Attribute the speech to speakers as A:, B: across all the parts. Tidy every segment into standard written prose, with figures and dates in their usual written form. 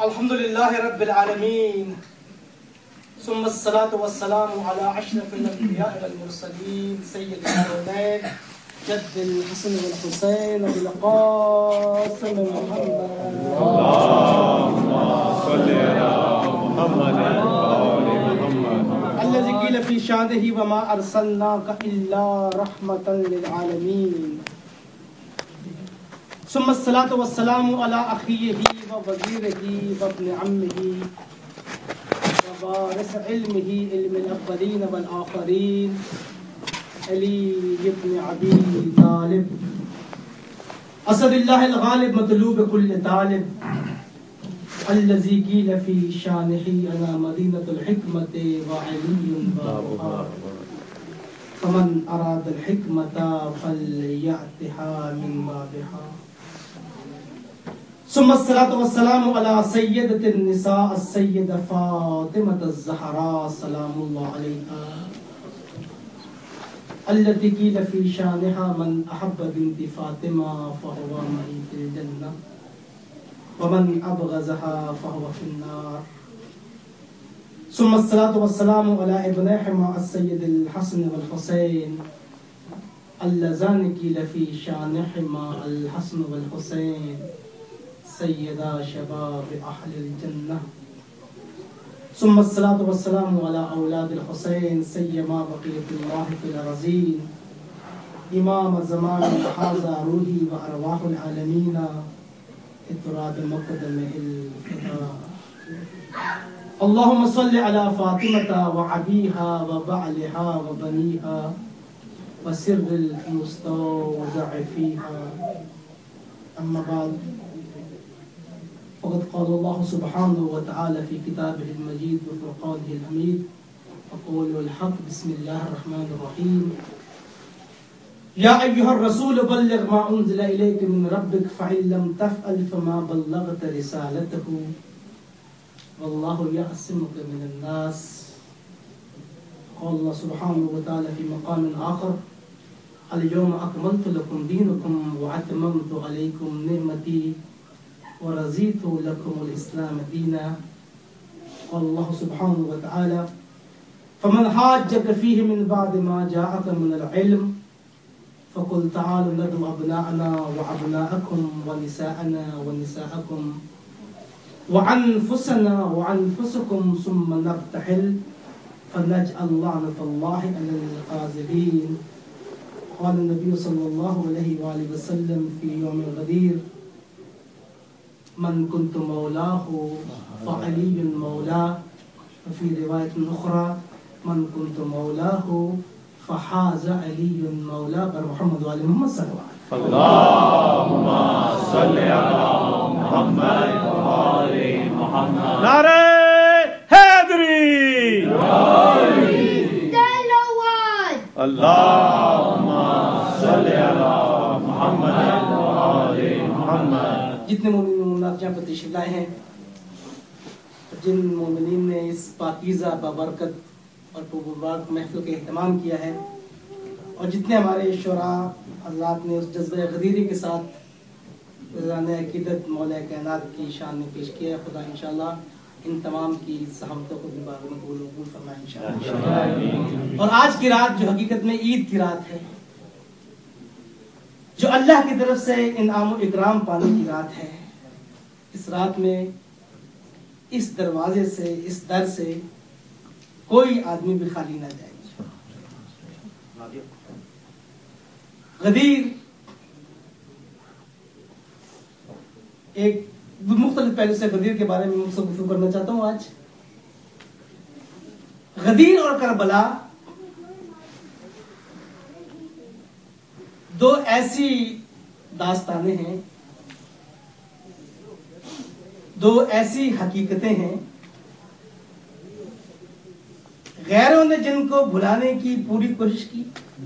A: الحمد لله رب العالمين ثم الصلاة والسلام على أشرف الأنبياء والمرسلين سيد الكونين جد الحسن والحسين بالقاسم محمد
B: اللهم صل على محمد وآل محمد
A: الذي قيل في شانه وما أرسلناك إلا رحمة للعالمين ثم الصلاة والسلام على أخيه ووزيره وابن عمه ووارث علمه علم الأولين والآخرين علي بن أبي طالب أسد الله الغالب مطلوب كل طالب الذي قيل في شانه أنا مدينة الحكمة وعلي بابها فمن أراد الحكمة فليأتها من بابها ثم الصلاة والسلام على سيدة النساء السيدة فاطمة الزهراء سلام الله عليها التي قيل في شانها من أحب بنت فاطمة فهو معي في الجنة ومن أبغضها فهو في النار ثم الصلاة والسلام على ابنيهما السيد الحسن والحسين اللذان قيل في شانهما الحسن والحسين سيدا شباب أهل الجنة ثم الصلاة والسلام على أولاد الحسين سيما بقية الله في الأرضين إمام زمان هذا روحي وأرواح العالمين إطراد مقدم الفداء اللهم صل على فاطمة وعبيها وبعلها وبنيها وسر المستودع فيها أما بعد فقد قال الله سبحانه وتعالى في كتابه المجيد وفرقانه الحميد أقول الحق بسم الله الرحمن الرحيم يا أيها الرسول بلغ ما أنزل إليك من ربك فإن لم تفعل فما بلغت رسالته والله يعصمك من الناس قال الله سبحانه وتعالى في مقام آخر اليوم أكملت لكم دينكم وأتممت عليكم نعمتي ورضيت لكم الإسلام دينا قال الله سبحانه وتعالى فمن حاجك فيه من بعد ما جاءك من العلم فقل تعالوا ندعو أبناءنا وأبناءكم ونساءنا ونساءكم وأنفسنا وأنفسكم ثم نرتحل فنجعل لعنة الله على الكاذبين قال النبي صلى الله عليه وآله وسلم في يوم الغدير من كنت مولاه فعلي مولاه وفي رواية أخرى من كنت مولاه فحاز علي مولاه بر محمد وآل محمد صلى الله عليه وسلم
B: اللهم صل على محمد وآل محمد نعرہ حیدری اللهم صل على محمد وآل محمد
A: جتنے مومنین مومنات جہاں پر تشریف لائے ہیں جن مومنین نے اس پاکیزہ بابرکت اور مبارک محفل کا اہتمام کیا ہے اور جتنے ہمارے شعراء حضرات نے اس جذبہ غدیری کے ساتھ رضوان عقیدت مولا کائنات کی شان میں پیش کیا ہے خدا انشاءاللہ ان تمام کی صحبتوں کو بھی بار قبول فرمائے انشاءاللہ اور آج کی رات جو حقیقت میں عید کی رات ہے جو اللہ کی طرف سے انعام و اکرام پانے کی رات ہے اس رات میں اس دروازے سے اس در سے کوئی آدمی بھی خالی نہ جائے غدیر ایک مختلف پہلو سے غدیر کے بارے میں گفتگو کرنا چاہتا ہوں آج غدیر اور کربلا دو ایسی داستانیں ہیں دو ایسی حقیقتیں ہیں غیروں نے جن کو بھلانے کی پوری کوشش کی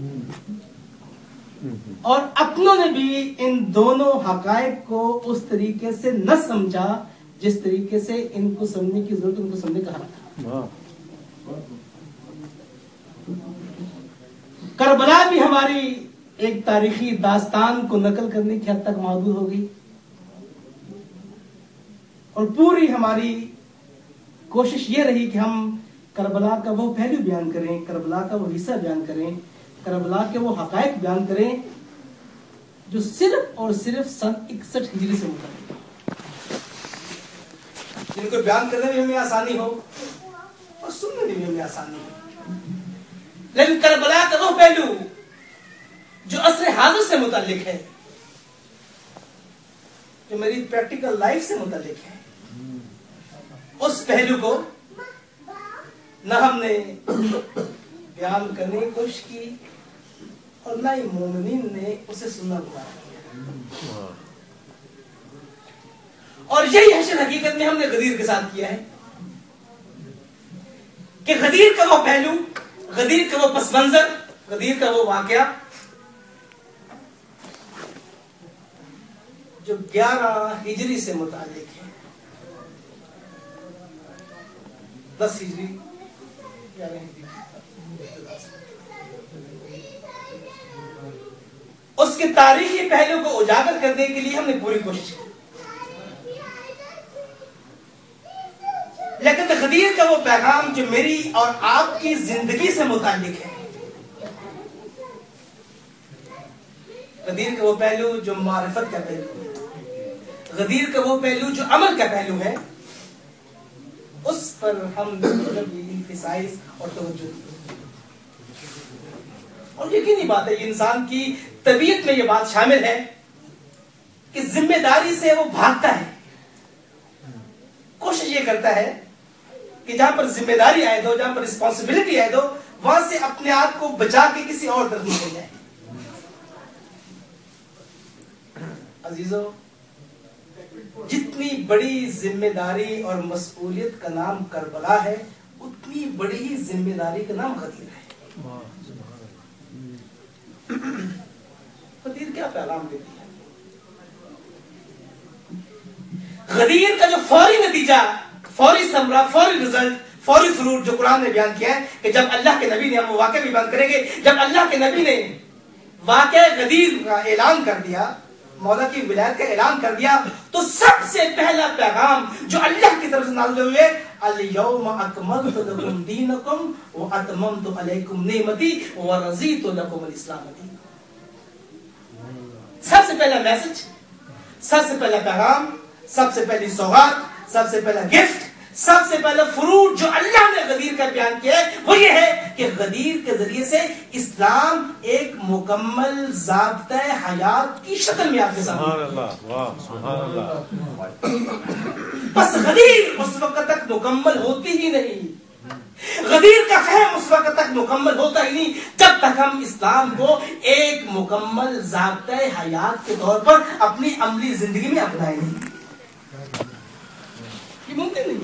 A: اور اپنوں نے بھی ان دونوں حقائق کو اس طریقے سے نہ سمجھا جس طریقے سے ان کو سمجھنے کی ضرورت ان کو سمجھنے کا حق تھا کربلا بھی ہماری ایک تاریخی داستان کو نقل کرنے کی حد تک محدود ہو گئی اور پوری ہماری کوشش یہ رہی کہ ہم کربلا کا وہ پہلو بیان کریں، کربلا کا وہ حصہ بیان کریں، کربلا کے وہ حقائق بیان کریں جو صرف اور صرف سن 61 ہجری سے متعلق، جن کو بیان کرنے میں ہمیں آسانی ہو اور سننے میں ہمیں آسانی ہو. لیکن کربلا کا وہ پہلو جو عصر حاضر سے متعلق ہے، جو میری پریکٹیکل لائف سے متعلق ہے، اس پہلو کو نہ ہم نے بیان کرنے کی کوشش کی اور نہ ہی مومنین نے اسے سننا گزارا کیا. اور یہی حشر حقیقت میں ہم نے غدیر کے ساتھ کیا ہے کہ غدیر کا وہ پہلو، غدیر کا وہ پس منظر، غدیر کا وہ واقعہ جو 11 ہجری سے متعلق ہے، 10 ہجری 11 ہجری، اس کے تاریخی پہلو کو اجاگر کرنے کے لیے ہم نے پوری کوشش کی. لیکن غدیر کا وہ پیغام جو میری اور آپ کی زندگی سے متعلق ہے، غدیر کا وہ پہلو جو معرفت کا پہلو ہے، غدیر کا وہ پہلو جو عمل کا پہلو ہے، اس پر ہم انفسائز اور توجہ دی. اور یقینی بات ہے انسان کی طبیعت میں یہ بات شامل ہے کہ ذمہ داری سے وہ بھاگتا ہے، کوشش یہ کرتا ہے کہ جہاں پر ذمہ داری عائد ہو، جہاں پر رسپانسبلٹی عائد ہو، وہاں سے اپنے آپ کو بچا کے کسی اور طرف نکل جائے. عزیزو، جتنی بڑی ذمہ داری اور مسئولیت کا نام کربلا ہے، اتنی بڑی ہی ذمہ داری کا نام غدیر ہے. غدیر کیا پیغام دیتی ہے؟ غدیر کا جو فوری نتیجہ، فوری ثمرہ، فوری رزلٹ، فوری فروٹ جو قرآن نے بیان کیا ہے کہ جب اللہ کے نبی نے، ہم وہ واقعہ بھی بیان کریں گے، جب اللہ کے نبی نے واقعہ غدیر کا اعلان کر دیا، مولا کی ولایت کا اعلان کر دیا، تو سب سے پہلا پیغام جو اللہ کی طرف سے نازل ہوئے، الیوم اکملت لکم دینکم واتممت علیکم نعمتی ورضیت لکم الاسلام دینا. سب سے پہلا میسج، سب سے پہلا پیغام، سب سے پہلی سوغات، سب سے پہلا گفٹ، سب سے پہلا فروٹ جو اللہ نے غدیر کا بیان کیا ہے وہ یہ ہے کہ غدیر کے ذریعے سے اسلام ایک مکمل ضابطۂ حیات کی شکل میں آپ کے سامنے. سبحان اللہ، واہ سبحان اللہ. بس غدیر اس وقت تک مکمل ہوتی ہی نہیں، غدیر کا فہم اس وقت تک مکمل ہوتا ہی نہیں جب تک ہم اسلام کو ایک مکمل ضابطۂ حیات کے طور پر اپنی عملی زندگی میں اپنائیں گے. یہ ممکن نہیں.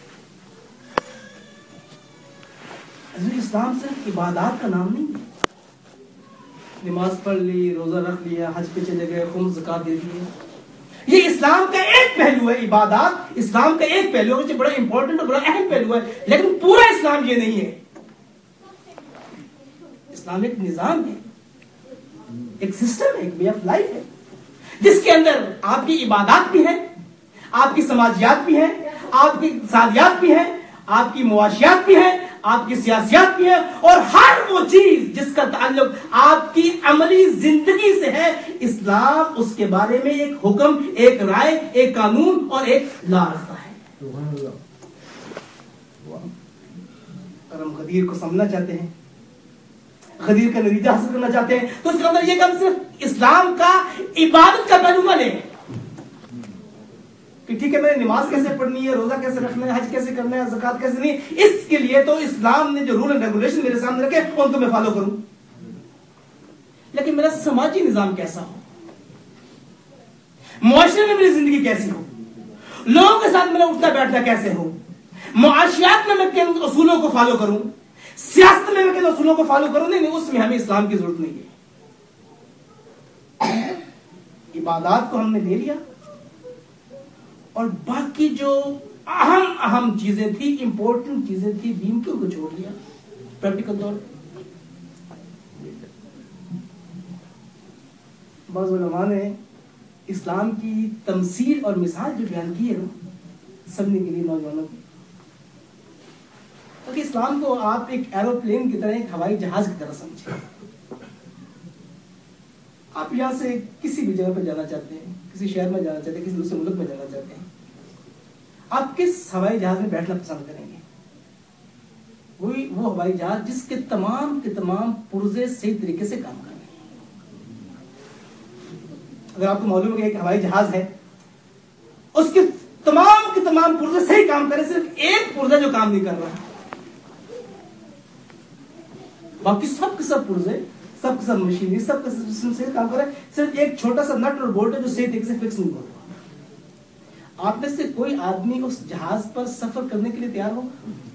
A: اسلام صرف عبادات کا نام نہیں ہے. نماز پڑھ لی، روزہ رکھ لیا، حج پہ چلے گئے، خمس زکات دے دیے، یہ اسلام کا ایک پہلو ہے. عبادات اسلام کا ایک پہلو ہے، بڑا امپورٹنٹ اور بڑا اہم پہلو ہے، لیکن پورا اسلام یہ نہیں ہے. اسلام ایک نظام ہے، ایک سسٹم ہے، ایک وے آف لائف ہے، جس کے اندر آپ کی عبادات بھی ہیں، آپ کی سماجیات بھی ہیں، آپ کی اقتصادیات بھی ہیں، آپ کی معاشیات بھی ہیں، آپ کی سیاسیات بھی ہیں، اور ہر وہ چیز جس کا تعلق آپ کی عملی زندگی سے ہے، اسلام اس کے بارے میں ایک حکم، ایک رائے، ایک قانون اور ایک لا رکھتا ہے. اگر ہم غدیر کو سمجھنا چاہتے ہیں، غدیر کا نتیجہ حاصل کرنا چاہتے ہیں، تو اس کے اندر یہ کہ ہم صرف اسلام کا عبادت کا پہلو نہ لیں کہ ٹھیک ہے میں نے نماز کیسے پڑھنی ہے، روزہ کیسے رکھنا ہے، حج کیسے کرنا ہے، زکات کیسے نہیں. اس کے لیے تو اسلام نے جو رول اینڈ ریگولیشن میرے سامنے رکھے ان کو میں فالو کروں. لیکن میرا سماجی نظام کیسا ہو، معاشرے میں میری زندگی کیسی ہو، لوگوں کے ساتھ میرا اٹھنا بیٹھنا کیسے ہو، معاشیات میں کن اصولوں کو فالو کروں، سیاست میں کن اصولوں کو فالو کروں. نہیں، اس میں ہمیں اسلام کی ضرورت نہیں ہے. عبادات کو ہم نے لے لیا اور باقی جو اہم چیزیں تھی، امپورٹنٹ چیزیں تھی، دین کو چھوڑ دیا. پریکٹیکل طور بعض علماء نے اسلام کی تمثیل اور مثال جو بیان کی ہے نا، سمجھنے کے لیے نوجوانوں کو کہ اسلام کو آپ ایک ایروپلین کی طرح، ایک ہوائی جہاز کی طرح سمجھیں. آپ یہاں سے کسی بھی جگہ پہ جانا چاہتے ہیں، کسی شہر میں جانا چاہتے ہیں، کسی دوسرے ملک میں جانا چاہتے ہیں، آپ کس ہوائی جہاز میں بیٹھنا پسند کریں گے؟ وہی وہ ہوائی جہاز جس کے تمام پرزے صحیح طریقے سے کام کر رہے ہیں. اگر آپ کو معلوم ہے کہ ایک ہوائی جہاز ہے، اس کے تمام پرزے صحیح کام کریں، صرف ایک پرزا جو کام نہیں کر رہا، باقی سب کے سب پرزے، سب کے سب مشینری، سب کے سب صحیح کام کر رہے ہیں، صرف ایک چھوٹا سا نٹ اور بولٹ ہے جو صحیح طریقے سے فکس نہیں ہو رہا. آپ میں سے کوئی آدمی اس جہاز پر سفر کرنے کے لیے تیار ہو؟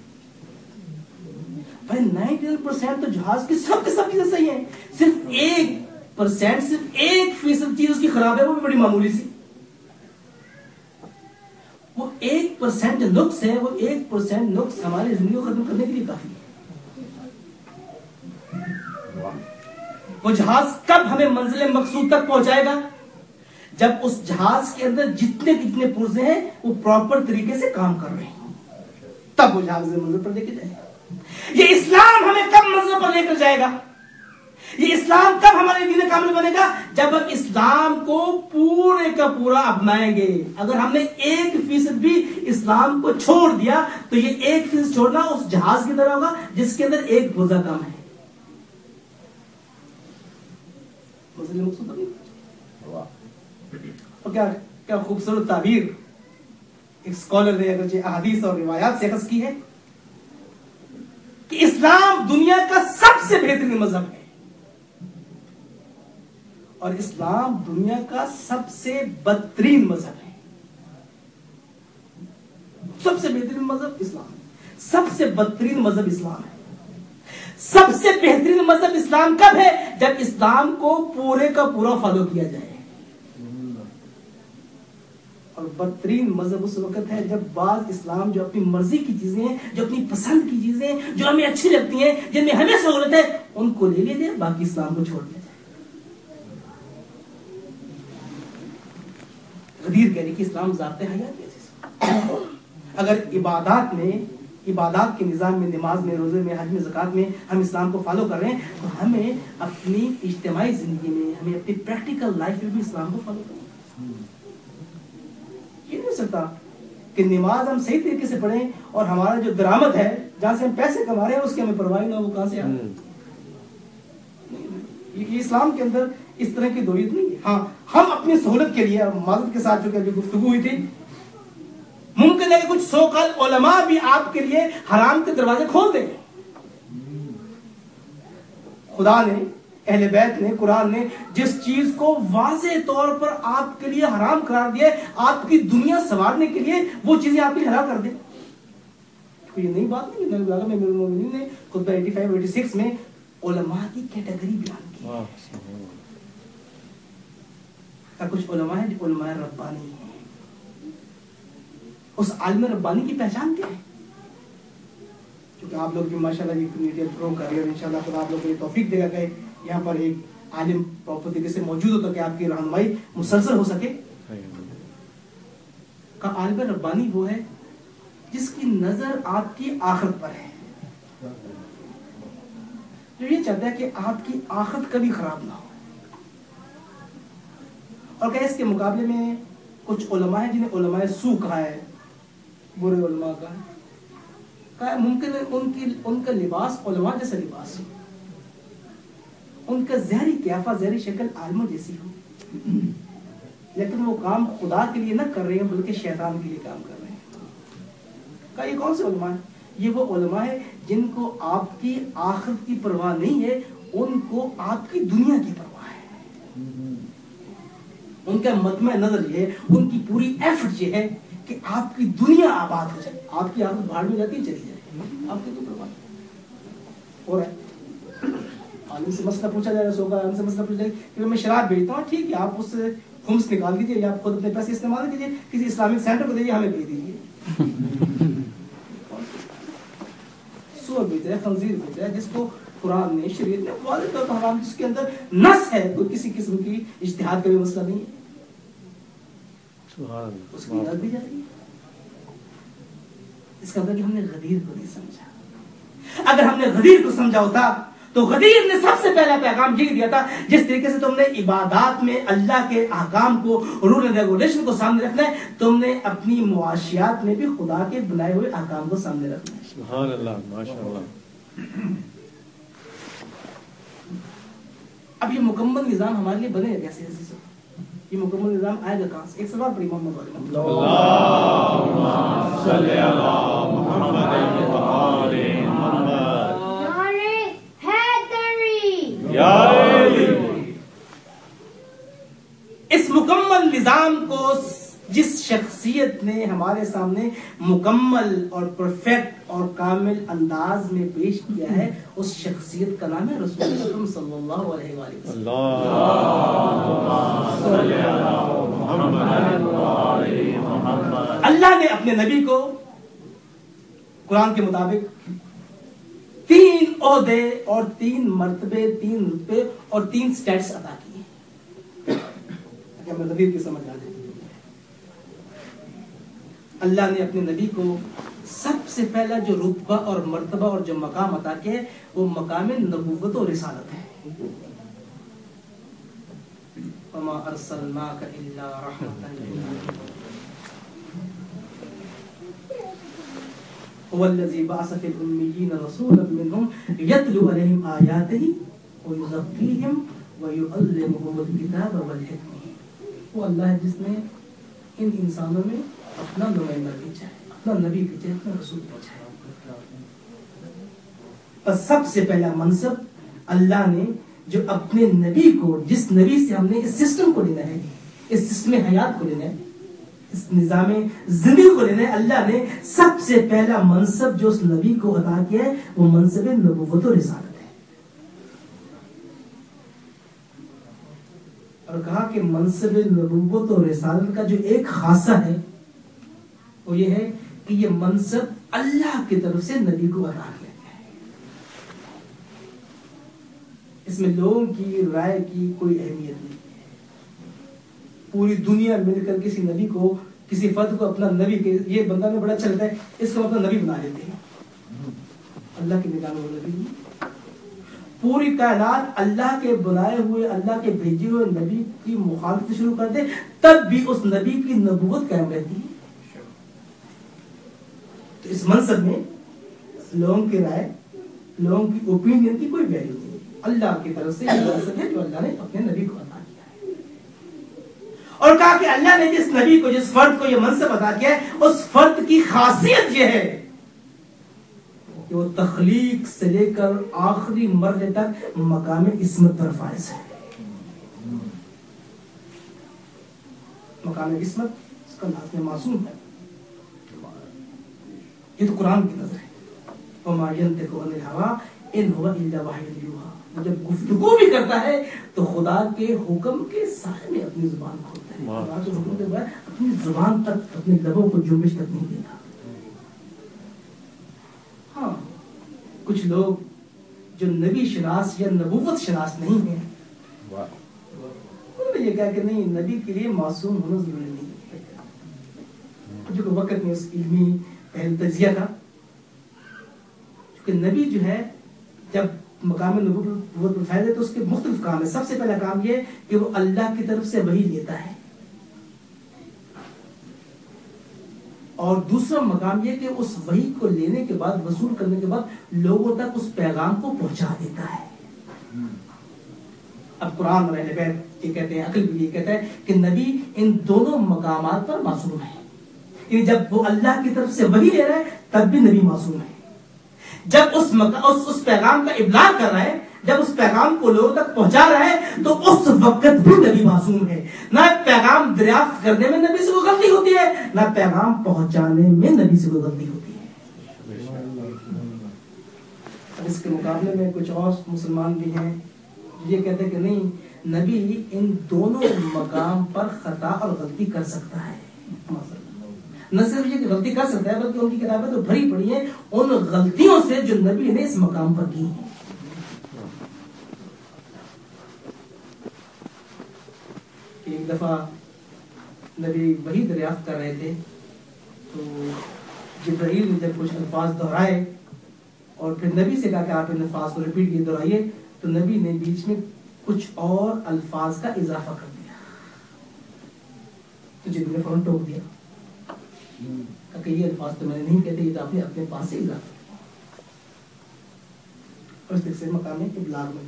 A: بھائی 99% تو جہاز کی سب چیزیں صحیح ہیں، صرف 1%، صرف 1% چیز اس کی خراب ہے، وہ بھی بڑی معمولی سی. وہ 1% نقص ہے، وہ 1% نقص ہماری زندگی کو ختم کرنے کے لیے کافی ہے. وہ جہاز کب ہمیں منزل مقصود تک پہنچائے گا؟ جب اس جہاز کے اندر جتنے پرزے ہیں وہ پراپر طریقے سے کام کر رہے ہیں، تب وہ جہاز منزل پر لے کے جائے گا. یہ اسلام ہمیں کب منزل پر لے کر جائے گا؟ یہ اسلام کب ہمارے دین کامل بنے گا؟ جب ہم اسلام کو پورے کا پورا اپنائیں گے. اگر ہم نے 1% بھی اسلام کو چھوڑ دیا تو یہ 1% چھوڑنا اس جہاز کی طرح ہوگا جس کے اندر ایک پرزا کم ہے. اور کیا خوبصورت تعبیر ایک اسکالر نے اگرچہ احادیث اور روایات سے اخذ کی ہے کہ اسلام دنیا کا سب سے بہترین مذہب ہے اور اسلام دنیا کا سب سے بدترین مذہب ہے. سب سے بہترین مذہب اسلام ہے، سب سے بدترین مذہب اسلام ہے. سب سے بہترین مذہب اسلام کب ہے؟ جب اسلام کو پورے کا پورا فالو کیا جائے. اور بدترین مذہب اس وقت ہے جب بعض اسلام جو اپنی مرضی کی چیزیں ہیں، جو اپنی پسند کی چیزیں ہیں، جو ہمیں اچھی لگتی ہیں، جن میں ہمیں سہولت ہے، ان کو لے لیا جائے، باقی اسلام کو چھوڑ دیا جائے. غدیر کہہ رہی کہ اسلام ضابطۂ حیات ہے. اگر عبادات کے نظام میں، نماز میں، روزے میں، حج میں، زکات میں ہم اسلام کو فالو کر رہے ہیں تو ہمیں اپنی اجتماعی زندگی میں، ہمیں اپنی پریکٹیکل لائف میں بھی اسلام کو فالو کرنا ہے. یہ نہیں ہو سکتا کہ نماز ہم صحیح طریقے سے پڑھیں اور ہمارا جو درآمد ہے، جہاں سے ہم پیسے کما رہے ہیں، اس کی ہمیں پرواہ نہ ہو، وہ کہاں سے آ رہا ہے. یہ اسلام کے اندر اس طرح کی دوریت نہیں ہے. ہاں، ہم اپنی سہولت کے لیے، معذرت کے ساتھ جو کہ ابھی گفتگو ہوئی تھی، ممکن ہے کہ کچھ سو کال علماء بھی آپ کے لیے حرام کے دروازے کھول دیں. خدا نے، اہل بیت نے، قرآن نے جس چیز کو واضح طور پر آپ کے لیے حرام قرار دیا ہے، آپ کی دنیا سنوارنے کے لیے وہ چیزیں آپ کے لیے حلال کر دیں. یہ نئی بات نہیں ہے. نبی اعظم امیر المومنین نے خطبہ 85-86 میں علماء کی کیٹیگری بیان کی ہے. کچھ علماء ہیں جو علماء ربانی ہیں. اس عالم ربانی کی پہچان کیا ہے؟ کیونکہ آپ لوگ بھی ماشاءاللہ یہ کمیونٹی پرو کر رہے ہیں، انشاءاللہ خدا آپ لوگوں کو یہ توفیق دے گا کہ یہاں پر ایک عالم پراپر طریقے سے موجود ہو تاکہ آپ کی رہنمائی مسلسل ہو سکے. کا عالم ربانی وہ ہے جس کی نظر آپ کی آخرت پر ہے، جو یہ چاہتا ہے کہ آپ کی آخرت کبھی خراب نہ ہو. اور کہ اس کے مقابلے میں کچھ علماء ہیں جنہیں علماء سو کہا ہے، برے علماء کہا ہے. ممکن ہے ان کا لباس علماء جیسا لباس ہو، ان کا ظاہری قیافہ، ظاہری شکل عالموں جیسی ہو، لیکن وہ کام خدا کے لیے نہ کر رہے ہیں بلکہ شیطان کے لیے کام کر رہے ہیں. کہ یہ کون سے علماء ہیں؟ یہ وہ علماء ہیں جن کو آپ کی آخرت کی پرواہ نہیں ہے، ان کو آپ کی دنیا کی پرواہ ہے. ان کا مطمع نظر یہ ہے، ان کی پوری ایفرٹ یہ ہے کہ آپ کی دنیا آباد ہو جائے. آپ کی آخرت بھاڑ میں جاتی ہے، چلی جائے، آپ کی تو پرواہ ہو رہا ہے. عالم سے مسئلہ پوچھا جائے گا، سوگا عالم سے مسئلہ پوچھا جائے گا کہ میں شراب بیچتا ہوں، ٹھیک ہے، آپ اس سے خمس نکال دیجیے یا آپ خود اپنے پیسے استعمال کیجیے، کسی اسلامک سینٹر کو دیجیے، ہمیں بھیج دیجیے. سور بیچ رہا ہے، خنزیر بیچ رہا ہے، جس کو قرآن نے، شریعت نے واضح طور پر حرام، جس کے اندر نص ہے، کوئی کسی قسم کی اجتہاد کا بھی مسئلہ نہیں ہے، اس کی اجازت دی جا رہی ہے. اس کا مطلب کہ ہم نے غدیر کو نہیں سمجھا. اگر ہم نے غدیر کو سمجھا ہوتا تو غدیر نے سب سے پہلا پیغام یہ دیا تھا جس طریقے سے تم نے عبادات میں اللہ کے احکام کو رول اینڈ ریگولیشن کو سامنے رکھنا ہے, تم نے اپنی معاشیات میں بھی خدا کے بنائے ہوئے احکام کو سامنے رکھنا ہے.
B: سبحان اللہ, ماشاء اللہ.
A: اب یہ مکمل نظام ہمارے لیے بنے گا کیسے؟ یہ مکمل نظام آئے گا کہاں سے؟ ایک سوال پڑھی محمد والے
B: اللہم صلی علی محمد و آل محمد. یا علی.
A: اس مکمل نظام کو جس شخصیت نے ہمارے سامنے مکمل اور پرفیکٹ اور کامل انداز میں پیش کیا ہے, اس شخصیت کا نام ہے رسول اکرم صلی اللہ علیہ وآلہ وسلم.
B: اللہم صلی علی محمد و آل محمد.
A: اللہ نے اپنے نبی کو قرآن کے مطابق 3 عہدے اور 3 مرتبے, 3 رتبے اور 3 سٹیٹس عطا کیے. ہمیں غدیر کی سمجھ آ جائے. اللہ نے اپنے نبی کو سب سے پہلا جو رتبہ اور مرتبہ اور جو مقام عطا کیا وہ مقام نبوت و رسالت ہے. وما ارسلناک الا رحمتا للعالمین هو الذی بعث فی الامیین رسولا منهم یتلو علیہم آیاتہ ویزکیہم ویعلمہم الکتاب والحکمہ. وہ اللہ ہے جس نے ان انسانوں میں اپنا نمائندہ بھیجا ہے, اپنا نبی بھیجا ہے, اپنا رسول بھیجا ہے. بس سب سے پہلا منصب اللہ نے جو اپنے نبی کو, جس نبی سے ہم نے اس سسٹم کو لینا ہے, اس سسٹم حیات کو لینا ہے, اس نظام زندگی کو لینا ہے, اللہ نے سب سے پہلا منصب جو اس نبی کو عطا کیا ہے وہ منصب نبوت و رسالت ہے. اور کہا کہ منصب نبوت و رسالت کا جو ایک خاصہ ہے وہ یہ ہے کہ یہ منصب اللہ کی طرف سے نبی کو عطا کیا گیا ہے. اس میں لوگوں کی رائے کی کوئی اہمیت نہیں ہے. پوری دنیا مل کر کسی نبی کو, کسی فرد کو اپنا نبی, یہ بندہ میں بڑا اچھا لگتا ہے, اس کو اپنا نبی بنا لیتے ہیں. اللہ کی نگاہ میں وہ نبی نہیں. پوری کائنات اللہ کے بنائے ہوئے, اللہ کے بھیجے ہوئے نبی کی مخالفت شروع کر دے تب بھی اس نبی کی نبوت قائم رہتی ہے. تو اس منصب میں لوگوں کی رائے, لوگوں کی اوپینین کی کوئی ویلیو نہیں. اللہ کی طرف سے یہ منصب ہے جو اللہ نے اپنے نبی کو عطا کیا ہے. اور کہا کہ اللہ نے جس نبی کو, جس فرد کو یہ منصب عطا کیا ہے, اس فرد کی خاصیت یہ ہے کہ وہ تخلیق سے لے کر آخری مرحلے تک مقام عصمت پر فائز ہے. مقام عصمت اس کا لازم معصوم ہے. یہ تو قرآن کی نظر ہے. وما ينطق عن الهوى ان هو الا وحی یوحی. جب گفتگو بھی کرتا ہے تو خدا کے حکم کے سائے میں اپنی زبان کھولتا ہے. خدا کے حکم کے بعد اپنی زبان تک, اپنے لبوں کو جنبش تک نہیں دیتا. ہاں, کچھ لوگ جو نبی شناس یا نبوت شناس نہیں ہیں, انہوں نے یہ کہا کہ نہیں, نبی کے لیے معصوم ہونا ضروری نہیں ہے. جو وقت میں اس علمی پہل تجزیہ کا, کیونکہ نبی جو ہے جب مقام نبوت پر فائز ہے تو اس کے مختلف کام ہے. سب سے پہلا کام یہ کہ وہ اللہ کی طرف سے وحی لیتا ہے, اور دوسرا مقام یہ کہ اس وحی کو لینے کے بعد, وصول کرنے کے بعد لوگوں تک اس پیغام کو پہنچا دیتا ہے. اب قرآن اور اہل بیت یہ کہتے ہیں, عقل بھی یہ کہتا ہے کہ نبی ان دونوں مقامات پر معصوم ہے. یعنی جب وہ اللہ کی طرف سے وحی لے رہا ہے تب بھی نبی معصوم ہے. جب اس پیغام کا ابلاغ کر رہا ہے, جب اس پیغام کو لوگوں تک پہنچا رہا ہے تو اس وقت بھی نبی معصوم ہے. نہ پیغام دریافت کرنے میں نبی سے کوئی غلطی ہوتی ہے, نہ پیغام پہنچانے میں نبی سے کوئی غلطی ہوتی ہے. اس کے مقابلے میں کچھ اور مسلمان بھی ہیں یہ کہتے ہیں کہ نہیں, نبی ان دونوں مقام پر خطا اور غلطی کر سکتا ہے. نہ صرف یہ کہ غلطی کر سکتا ہے بلکہ ان کی کتابیں تو بھری پڑی ہیں ان غلطیوں سے جو نبی نے اس مقام پر کی ہیں. ایک دفعہ نبی وحی دریافت کر رہے تھے تو جبرائیل نے جب کچھ الفاظ دہرائے اور پھر نبی سے کہا کہ آپ ان الفاظ کو ریپیٹ کیے دہرائیے، تو نبی نے بیچ میں کچھ اور الفاظ کا اضافہ کر دیا، تو جبرائیل نے فوراً ٹوک دیا کہ یہ الفاظ تو میں نے نہیں کہتے، یہ تو آپ نے اپنے پاس سے اضافہ کیا، اور اس سے مقام ابلاغ میں۔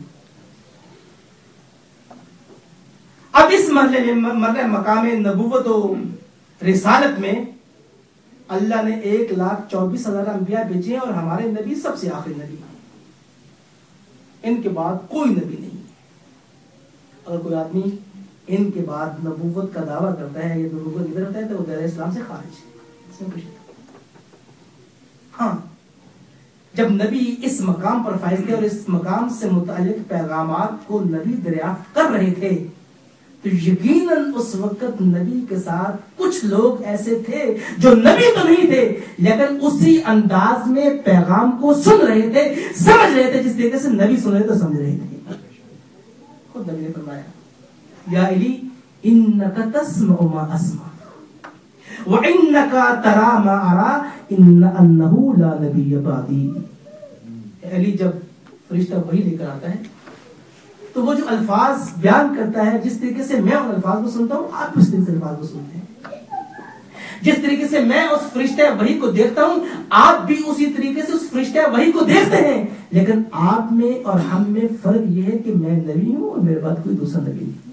A: اب اس مرحلے میں مقام نبوت و رسالت میں اللہ نے 1,24,000 انبیاء بھیجے ہیں، اور ہمارے نبی سب سے آخری نبی ہیں، ان کے بعد کوئی نبی نہیں۔ اگر کوئی آدمی ان کے بعد نبوت کا دعویٰ کرتا ہے یا نبوت ادھر ہوتا ہے تو وہ دائرہ اسلام سے خارج ہے، اس میں کچھ نہیں۔ ہاں، جب نبی اس مقام پر فائز تھے اور اس مقام سے متعلق پیغامات کو نبی دریافت کر رہے تھے، تو یقیناً اس وقت نبی کے ساتھ کچھ لوگ ایسے تھے جو نبی تو نہیں تھے لیکن اسی انداز میں پیغام کو سن رہے تھے، سمجھ رہے تھے جس طریقے سے نبی سن رہے تو سمجھ رہے تھے۔ خود نبی نے فرمایا یا علی انک تسمع ما اسمع وانک ترى ما ارى انه لا نبی بعدی۔ علی جب فرشتہ وحی لے کر آتا ہے تو وہ جو الفاظ بیان کرتا ہے، جس طریقے سے میں ان الفاظ کو سنتا ہوں آپ اس طریقے سے الفاظ کو سنتے ہیں، جس طریقے سے میں اس فرشتہ وحی کو دیکھتا ہوں آپ بھی اسی طریقے سے اس فرشتہ وحی کو دیکھتے ہیں، لیکن آپ میں اور ہم میں فرق یہ ہے کہ میں نبی ہوں اور میرے بعد کوئی دوسرا نبی نہیں۔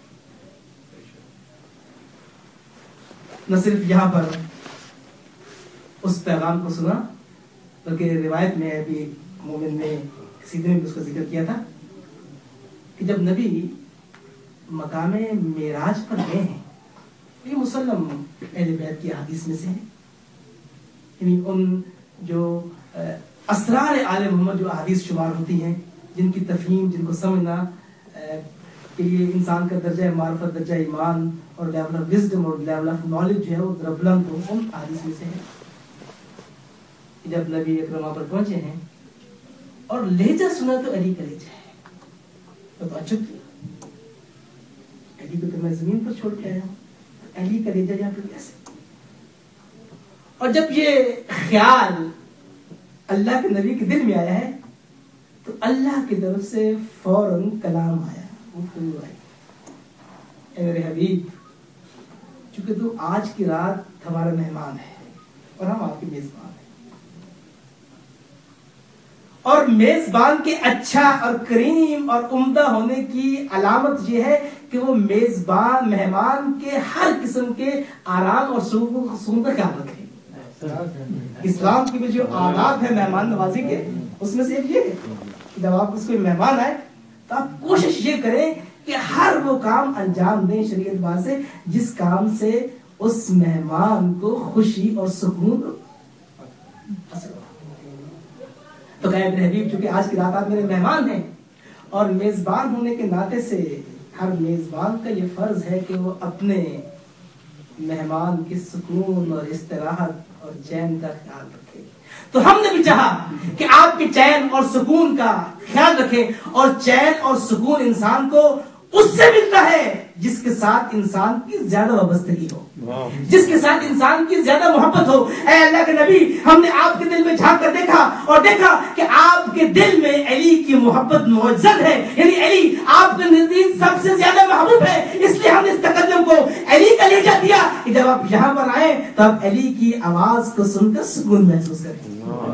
A: نہ صرف یہاں پر اس پیغام کو سنا، بلکہ روایت میں ابھی ایک مومن نے سیدھے میں اس کا ذکر کیا تھا کہ جب نبی مقام معراج پر گئے ہیں، یہ مسلم اہل بیت کی حدیث میں سے ہے، یعنی ان جو اسرار آل محمد جو حدیث شمار ہوتی ہیں، جن کی تفہیم، جن کو سمجھنا کے لیے انسان کا درجہ معرفت، درجہ ایمان اور لیول آف وزڈم اور لیول آف نالج جو ہے وہ ذرا بلند ہو، ان حدیث میں سے ہے۔ جب نبی اکرم وہاں پر پہنچے ہیں اور لہجہ سنا تو علی کا لہجہ ہے، تو اچھا کیا، علی کو تو میں زمین پر چھوڑ کے آیا ہوں، علی کا لہجہ یہاں پر کیسے؟ اور جب یہ خیال اللہ کے نبی کے دل میں آیا ہے تو اللہ کی طرف سے فوراً کلام آیا، اے میرے حبیب، چونکہ تو آج کی رات ہمارا مہمان ہے اور ہم آپ کے میزبان ہیں، اور میزبان کے اچھا اور کریم اور عمدہ ہونے کی علامت یہ ہے کہ وہ میزبان مہمان کے ہر قسم کے آرام اور سکون کا خیال رکھے۔ اسلام کی جو آداب ہے مہمان نوازی کے، اس میں سے ایک یہ ہے کہ جب آپ اس کو مہمان آئے تو آپ کوشش یہ کریں کہ ہر وہ کام انجام دیں شریعت بات سے جس کام سے اس مہمان کو خوشی اور سکون حاصل ہو۔ تو کہ ابن حبیب چونکہ آج کی رات آپ میرے مہمان ہیں اور میزبان ہونے کے ناطے سے ہر میزبان کا یہ فرض ہے کہ وہ اپنے مہمان کی سکون اور استراحت اور چین کا خیال رکھے، تو ہم نے بھی چاہا کہ آپ کی چین اور سکون کا خیال رکھیں، اور چین اور سکون انسان کو اس سے ملتا ہے جس کے ساتھ انسان کی زیادہ وابستگی ہو، جس کے ساتھ انسان کی زیادہ محبت ہو۔ اے اللہ کے نبی، ہم نے آپ کے دل میں جھانک کر دیکھا اور دیکھا کہ آپ کے دل میں علی کی محبت معزز ہے، یعنی علی آپ کے نزدیک سب سے زیادہ محبوب ہے، اس لیے ہم نے اس تقدم کو علی کا لہجہ دیا کہ جب آپ یہاں پر آئے تو آپ علی کی آواز کو سن کر سکون محسوس کریں۔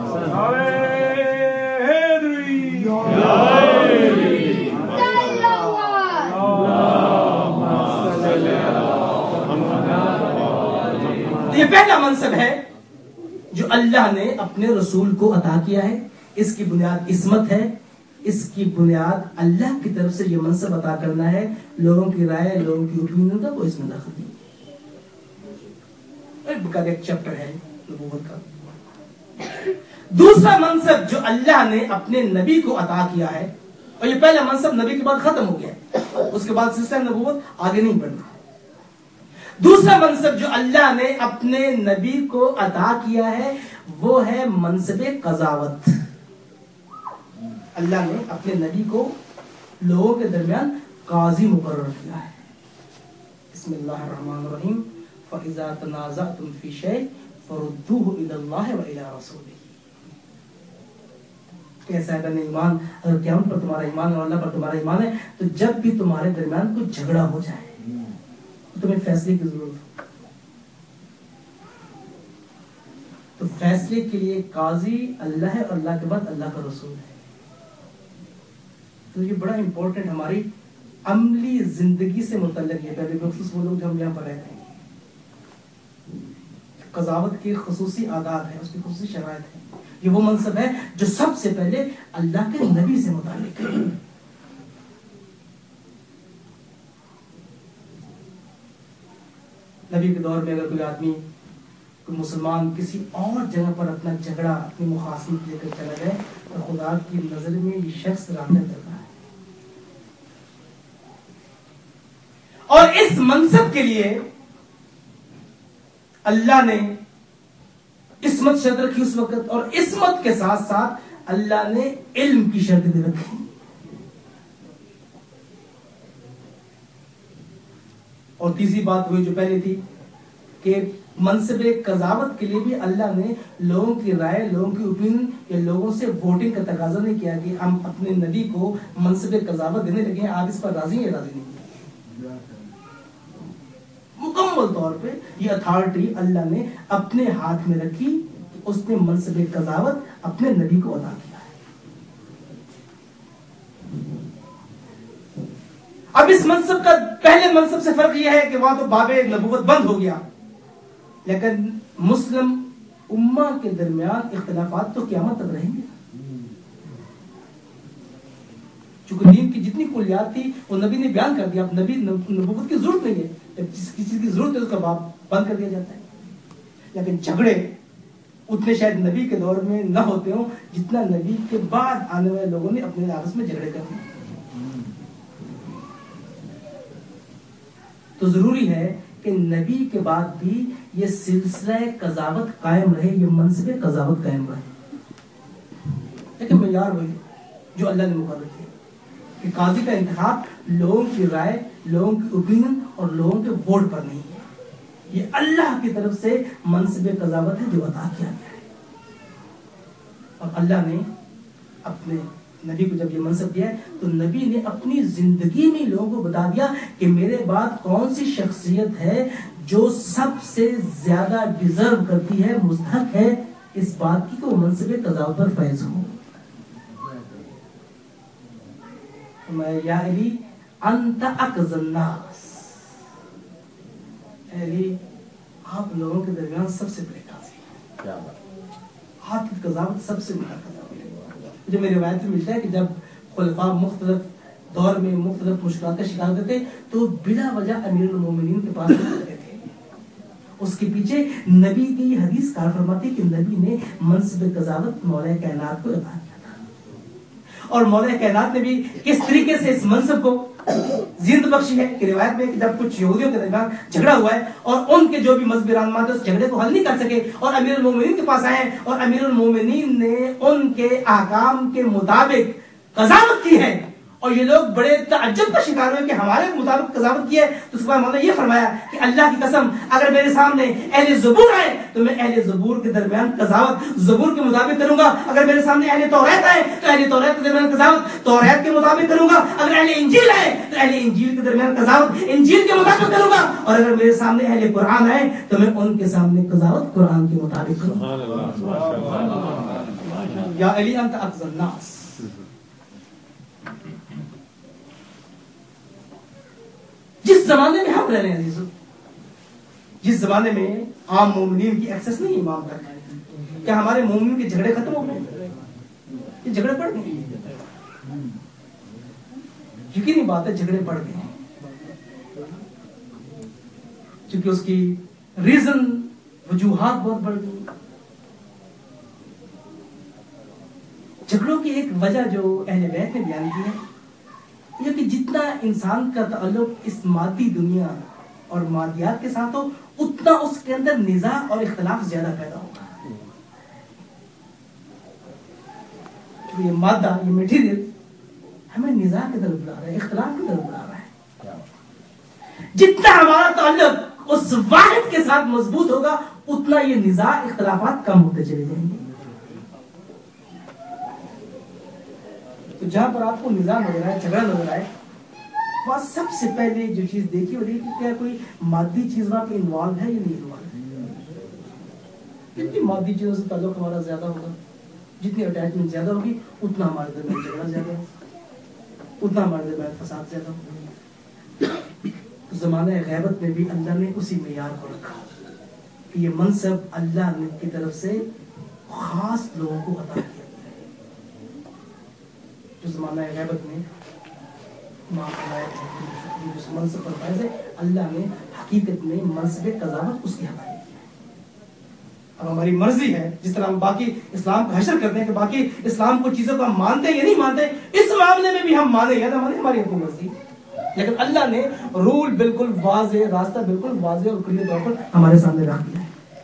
A: یہ پہلا منصب ہے جو اللہ نے اپنے رسول کو عطا کیا ہے، اس کی بنیاد عصمت ہے، اس کی بنیاد اللہ کی طرف سے یہ منصب عطا کرنا ہے، لوگوں کی رائے، لوگوں کی اوپینین کا کوئی اس میں دخل نہیں۔ ایک چیپٹر ہے نبوت کا۔ دوسرا منصب جو اللہ نے اپنے نبی کو عطا کیا ہے، اور یہ پہلا منصب نبی کے بعد ختم ہو گیا ہے، اس کے بعد سلسلہ نبوت آگے نہیں بڑھنا۔ دوسرا منصب جو اللہ نے اپنے نبی کو عطا کیا ہے وہ ہے منصب قضاوت۔ اللہ نے اپنے نبی کو لوگوں کے درمیان قاضی مقرر کیا ہے۔ بسم اللہ الرحمن الرحیم، فَإِذَا تَنَازَعْتُمْ فِي شَيْءٍ فردوہ الی اللہ و الی رسولہ. کہ صاحبان ایمان اگر قیامت پر تمہارا ایمان اور اللہ پر تمہارا ایمان ہے تو جب بھی تمہارے درمیان کوئی جھگڑا ہو جائے تو تمہیں فیصلے کی ضرورت ہو تو فیصلے کے لیے قاضی اللہ ہے اور اللہ کے بعد اللہ کا رسول ہے. تو یہ بڑا امپورٹنٹ ہماری عملی زندگی سے متعلق ہے. پہلے مخصوص وہ لوگ جو ہم یہاں پر رہتے ہیں, قضاوت کے خصوصی آداب ہیں, اس کی خصوصی شرائط ہیں. یہ وہ منصب ہے جو سب سے پہلے اللہ کے نبی سے متعلق ہے. نبی کے دور میں اگر کوئی آدمی کوئی مسلمان کسی اور جگہ پر اپنا جھگڑا اپنی مخاصمت لے کر چلا جائے تو خدا کی نظر میں یہ شخص راندہ کرتا ہے. اور اس منصب کے لیے اللہ نے عصمت شرط رکھی اس وقت, اور عصمت کے ساتھ ساتھ اللہ نے علم کی شرط بھی رکھی. اور تیسری بات ہوئی جو پہلے تھی کہ منصب قضاوت کے لیے بھی اللہ نے لوگوں کی رائے, لوگوں کی اوپینین یا لوگوں سے ووٹنگ کا تقاضا نہیں کیا کہ ہم اپنے نبی کو منصب قضاوت دینے لگے ہیں, آپ اس پر راضی ہیں راضی نہیں. مکمل طور پہ یہ اتھارٹی اللہ نے اپنے ہاتھ میں رکھی, اس نے منصب قضاوت اپنے نبی کو عطا کیا ہے. اب اس منصب کا پہلے منصب سے فرق یہ ہے کہ وہاں تو باب نبوت بند ہو گیا, لیکن مسلم امہ کے درمیان اختلافات تو قیامت تک رہیں گے. چونکہ دین کی جتنی کلیات تھی وہ نبی نے بیان کر دیا. اب نبی نبوت کی ضرورت نہیں ہے, جب جس کسی کی ضرورت ہے اس کا باب بند کر دیا جاتا ہے. لیکن جھگڑے اتنے شاید نبی کے دور میں نہ ہوتے ہوں جتنا نبی کے بعد آنے والے لوگوں نے اپنے آپس میں جھگڑے کر دیے. تو ضروری ہے کہ نبی کے بعد بھی یہ سلسلہ قضاوت قائم رہے, یہ منصب قضاوت قائم رہے. لیکن معیار وہی جو اللہ نے مقرر کیا کہ قاضی کا انتخاب لوگوں کی رائے, لوگوں کی اوپینین اور لوگوں کے ووٹ پر نہیں ہے. یہ اللہ کی طرف سے منصب قضاوت ہے جو عطا کیا گیا ہے. اور اللہ نے اپنے نبی کو جب یہ منصب دیا ہے تو نبی نے اپنی زندگی میں لوگوں کو بتا دیا کہ میرے بعد کون سی شخصیت ہے جو سب سے زیادہ ڈیزرو کرتی ہے, مستحق ہے اس بات کی کہ وہ منصب قضاوت پر فائز ہو. یا علی انت اقضى الناس, علی آپ لوگوں کے درمیان سب سے بڑے قاضی ہیں, آپ کی قضاوت سب سے بڑا قضاوت ہے. جو میری روایت میں ملتا ہے کہ جب خلفاء مختلف دور میں مختلف مشکلات کا شکار ہوتے تھے تو بلا وجہ امیر المومنین کے پاس جاتے تھے. اس کے پیچھے نبی کی یہ حدیث کار فرماتی کہ نبی نے منصب قضاوت مولا کائنات کو عطا کیا تھا, اور مولا کائنات نے بھی کس طریقے سے اس منصب کو زند بخشی ہے کہ روایت میں کہ جب کچھ یہودیوں کے درمیان جھگڑا ہوا ہے اور ان کے جو بھی مذہبی رہنما تھے اس جھگڑے کو حل نہیں کر سکے اور امیر المومنین کے پاس آئے اور امیر المومنین نے ان کے احکام کے مطابق قضاوت کی ہے, اور یہ لوگ بڑے تعجب کا شکار ہوئے کہ ہمارے مطابق قضاوت کی ہے. تو اس کے بعد مولانا یہ فرمایا کہ اللہ کی قسم اگر میرے سامنے اہل زبور آئے تو میں اہل زبور کے درمیان قضاوت زبور کے مطابق کروں گا, اگر میرے سامنے اہل توریت آئے تو اہل توریت کے درمیان قضاوت توریت کے مطابق کروں گا, اگر اہل انجیل آئے تو اہل انجیل کے درمیان قضاوت انجیل کے مطابق کروں گا, اور اگر میرے سامنے اہل قرآن آئے تو میں ان کے سامنے قضاوت قرآن کے مطابق کروں گا. یا علی انت اقضى الناس. جس زمانے میں ہم رہ رہے ہیں عزیزو, جس زمانے میں عام مومنین کی ایکسس نہیں امام تک, کیا ہمارے مومنین کے جھگڑے ختم ہو گئے؟ یہ جھگڑے پڑ گئے, یقینی بات ہے جھگڑے پڑ گئے, چونکہ اس کی ریزن وجوہات بہت بڑھ گئی. جھگڑوں کی ایک وجہ جو اہل بیت نے بیان کی ہے یہ کہ جتنا انسان کا تعلق اس مادی دنیا اور مادیات کے ساتھ ہو اتنا اس کے اندر نزاع اور اختلاف زیادہ پیدا ہوگا. یہ مادہ, یہ میٹیریل ہمیں نزاع کی طرف بلا رہا ہے, اختلاف کی طرف بلا رہا ہے. جتنا ہمارا تعلق اس واحد کے ساتھ مضبوط ہوگا اتنا یہ نزاع اختلافات کم ہوتے چلے جائیں گے. تو جہاں پر آپ کو نظام نظر آئے, جھگڑا نظر آئے, وہاں سب سے پہلے جو چیز دیکھی وہ دیکھی کیا کوئی مادی چیز وہاں پہ انوالو ہے یا نہیں انوالو ہے. کتنی مادی چیزوں سے تعلق ہمارا زیادہ ہوگا, جتنی اٹیچمنٹ زیادہ ہوگی اتنا ہمارے درمیان جھگڑا زیادہ ہوگا, اتنا ہمارے درمیان فساد زیادہ ہوگا. زمانہ غیبت میں بھی اللہ نے اسی معیار کو رکھا کہ یہ منصب اللہ نے کی طرف سے خاص لوگوں کو عطا کیا. جو زمانہ غیبت میں منصب پر فائز ہے, اللہ نے حقیقت میں منصب قضاوت اس کی حوالے کی. اب ہماری مرضی ہے, جس طرح ہم باقی اسلام کو حشر کرتے ہیں کہ باقی اسلام کو چیزوں کو ہم مانتے ہیں یا نہیں مانتے, اس معاملے میں بھی ہم مانیں یا نہ مانیں ہماری اپنی مرضی. لیکن اللہ نے رول بالکل واضح, راستہ بالکل واضح اور کلیئر طور پر ہمارے سامنے رکھ دیا ہے.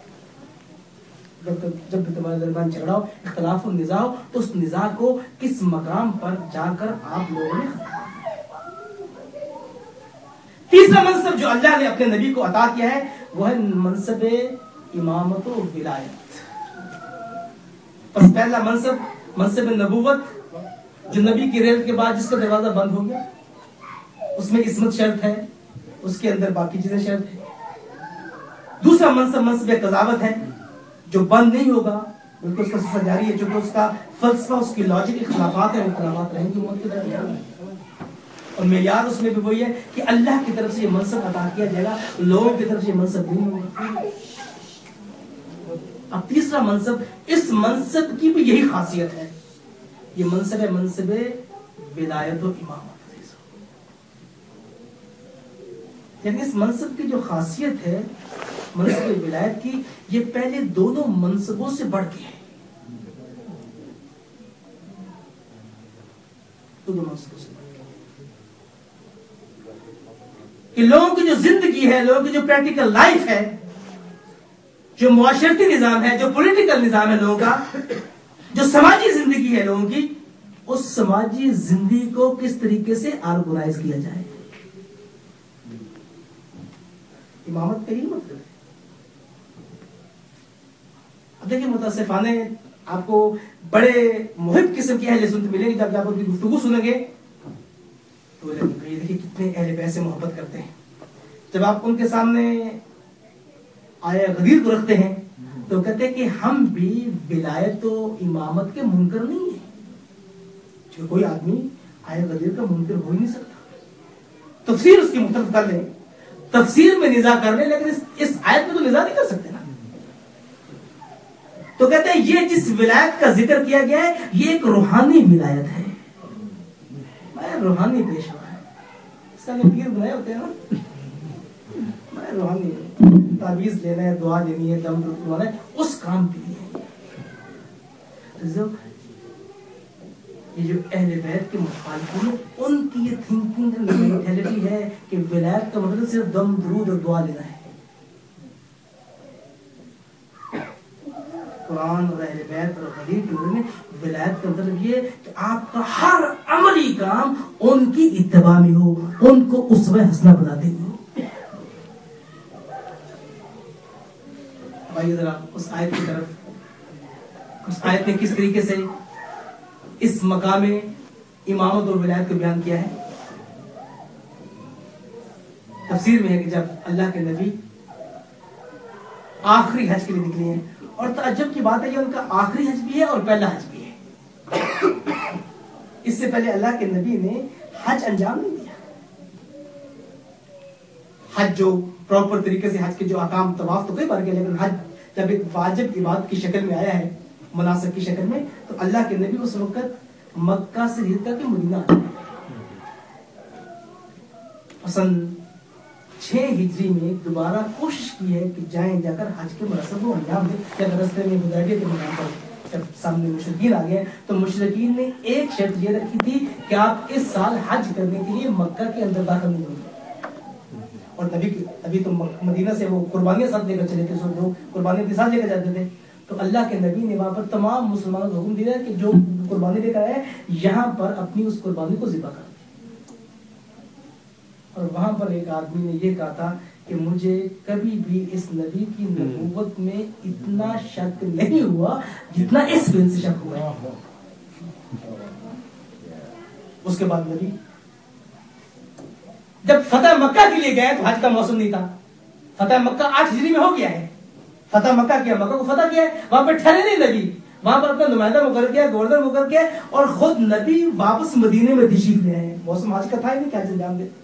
A: جب بھی تمہارے درمیان جھگڑا ہو, اختلاف و نزاع ہو, تو اس نزاع کو کس مقام پر جا کر آپ لوگوں نے ختم. تیسرا منصب جو اللہ نے اپنے نبی کو عطا کیا ہے وہ ہے منصب امامت و ولایت. بس پہلا منصب نبوت, جو نبی کی رحلت کے بعد جس کا دروازہ بند ہو گیا, اس میں عصمت شرط ہے, اس کے اندر باقی چیزیں شرط ہے. دوسرا منصب قضاوت ہے جو بند نہیں ہوگا, بالکل اس کا سلسلہ جاری ہے, چونکہ اس کا فلسفہ, اس کی لاجک اختلافات ہیں, اختلافات رہیں گے موت کے درمیان. اور معیار اس میں بھی وہی ہے کہ اللہ کی طرف سے یہ منصب عطا کیا جائے گا, لوگوں کی طرف سے یہ منصب نہیں ہوگا. اب تیسرا منصب, اس منصب کی بھی یہی خاصیت ہے, یہ منصب ہے منصب ولایت و امامت. یعنی اس منصب کی جو خاصیت ہے منصب ولایت کی, یہ پہلے دونوں منصبوں سے بڑھ کے ہے. دونوں منصبوں سے بڑھ کہ لوگوں کی جو زندگی ہے, لوگوں کی جو پریکٹیکل لائف ہے, جو معاشرتی نظام ہے, جو پولیٹیکل نظام ہے لوگوں کا, جو سماجی زندگی ہے لوگوں کی, اس سماجی زندگی کو کس طریقے سے آرگنائز کیا جائے. امامت کا ہی مطلب ہے. اب دیکھیں متاسفانہ آپ کو بڑے محب قسم کی اہل سنت ملیں گے, جب آپ ان کی گفتگو سنیں گے تو یہ دیکھیں کتنے اہل بیت سے محبت کرتے ہیں. جب آپ ان کے سامنے آیا غدیر کو رکھتے ہیں تو کہتے ہیں کہ ہم بھی ولایت و امامت کے منکر نہیں ہیں. جو کوئی آدمی آیا غدیر کا منکر ہو ہی نہیں سکتا. تفسیر اس کی مختلف کر لیں, تفسیر میں نزاع کر لیں, لیکن اس آیت میں تو نزاع نہیں کر سکتے نا. تو کہتے ہیں یہ جس ولایت کا ذکر کیا گیا ہے یہ ایک روحانی ولایت ہے. میں روحانی پیشوا ہے, اس کا پیر بنائے ہوتے ہیں نا, میں روحانی تعویذ لینا ہے, دعا لینی ہے, دم رکھوانا ہے, اس کام کے لیے. یہ جو اہل بیت کے مخالفین ہیں, ان کی یہ تھنکنگ مینٹیلٹی ہے کہ ولایت کا مطلب صرف دم درود اور دعا لینا ہے. قرآن اور اہل بیت اور حدیث کے بارے میں ولایت کا مطلب یہ کہ آپ کا ہر عملی کام ان کی اتباع میں ہو, ان کو اسوہ حسنہ بناتے ہوئے ہو. بھائی ذرا اس آیت کی طرف, اس آیت نے کس طریقے سے اس مقام امامت اور ولایت کو بیان کیا ہے. تفسیر میں ہے کہ جب اللہ کے نبی آخری حج کے لیے نکلے ہیں, اور تعجب کی بات ہے کہ ان کا آخری حج بھی ہے اور پہلا حج بھی ہے. اس سے پہلے اللہ کے نبی نے حج انجام نہیں دیا. حج جو پراپر طریقے سے حج کے جو احکام, طواف تو کئی بار کیا, لیکن حج جب ایک واجب عبادت کی شکل میں آیا ہے, مناسک کی شکل میں, تو اللہ کے نبی اس وقت مکہ سے ہجرت کر کے مدینہ آئے. سن 6 ہجری میں دوبارہ کوشش کی ہے کہ جائیں, جا کر حج کے مراسم کو انجام دیں. جب راستے میں حدیبیہ کے مقام پر جب سامنے مشرکین آ گئے تو مشرکین نے ایک شرط یہ رکھی تھی کہ آپ اس سال حج کرنے کے لیے مکہ کے اندر داخل نہیں ہوں گے. اور ابھی تو مدینہ سے وہ قربانیاں ساتھ لے کر چلے تھے, جو قربانیاں کے ساتھ لے کر جاتے تھے. تو اللہ کے نبی نے وہاں پر تمام مسلمانوں کو حکم دیا کہ جو قربانی لے کر آئے یہاں پر اپنی اس قربانی کو ذبح کر دیں. اور وہاں پر ایک آدمی نے یہ کہا تھا کہ مجھے کبھی بھی اس نبی کی نبوت میں اتنا شک نہیں ہوا جتنا اس بن سے شک ہوا ہے. اس کے بعد نبی جب فتح مکہ کے لیے گئے تو حج کا موسم نہیں تھا. فتح مکہ 8 ہجری میں ہو گیا ہے. فتح مکہ کیا, مکہ کو فتح کیا ہے, وہاں پہ ٹھہرے نہیں نبی, وہاں پر اپنا نمائندہ مقرر کیا, گورنر مقرر کیا, اور خود نبی واپس مدینے میں تشریف لے آئے. موسم حج کا تھا ہی نہیں, کیا انجام دے.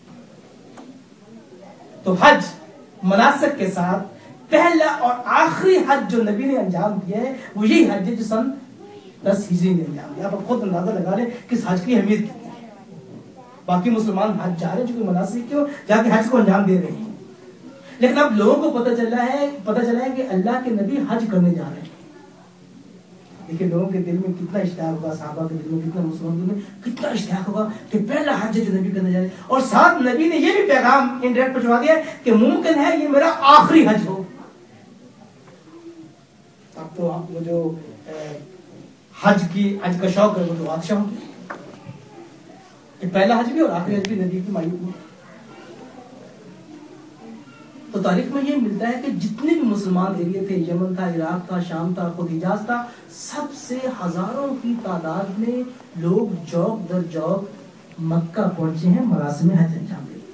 A: تو حج مناسک کے ساتھ پہلا اور آخری حج جو نبی نے انجام دیا ہے وہ یہی حج ہے جو سن 10 ہجری میں انجام دیا. آپ خود اندازہ لگا لیں کہ اس حج کی اہمیت کتنی ہے. باقی مسلمان حج جا رہے ہیں, جو کہ مناسک کیوں جا کے حج کو انجام دے رہے ہیں, لیکن اب لوگوں کو پتہ چلا ہے کہ اللہ کے نبی حج کرنے جا رہے ہیں. دیکھیں لوگوں کے دل میں کتنا اشتیاق ہوگا, صحابہ کے دل میں کتنا, مسلمان دل میں کتنا اشتیاق ہوگا کہ پہلا حج ہے جو نبی کرنے جا رہے ہیں. اور ساتھ نبی نے یہ بھی پیغام انڈائریکٹ پہنچوا دیا کہ ممکن ہے یہ میرا آخری حج ہو. اب تو وہ جو حج کا شوق ہے وہ تو بادشاہ ہوں گے کہ پہلا حج بھی اور آخری حج بھی نبی کی مایوب میں. تو تاریخ میں یہ ملتا ہے کہ جتنے بھی مسلمان ایریے تھے, یمن تھا, عراق تھا, شام تھا, خود حجاز تھا, سب سے ہزاروں کی تعداد میں لوگ جوق در جوق مکہ پہنچے ہیں مراسم حج انجام دے.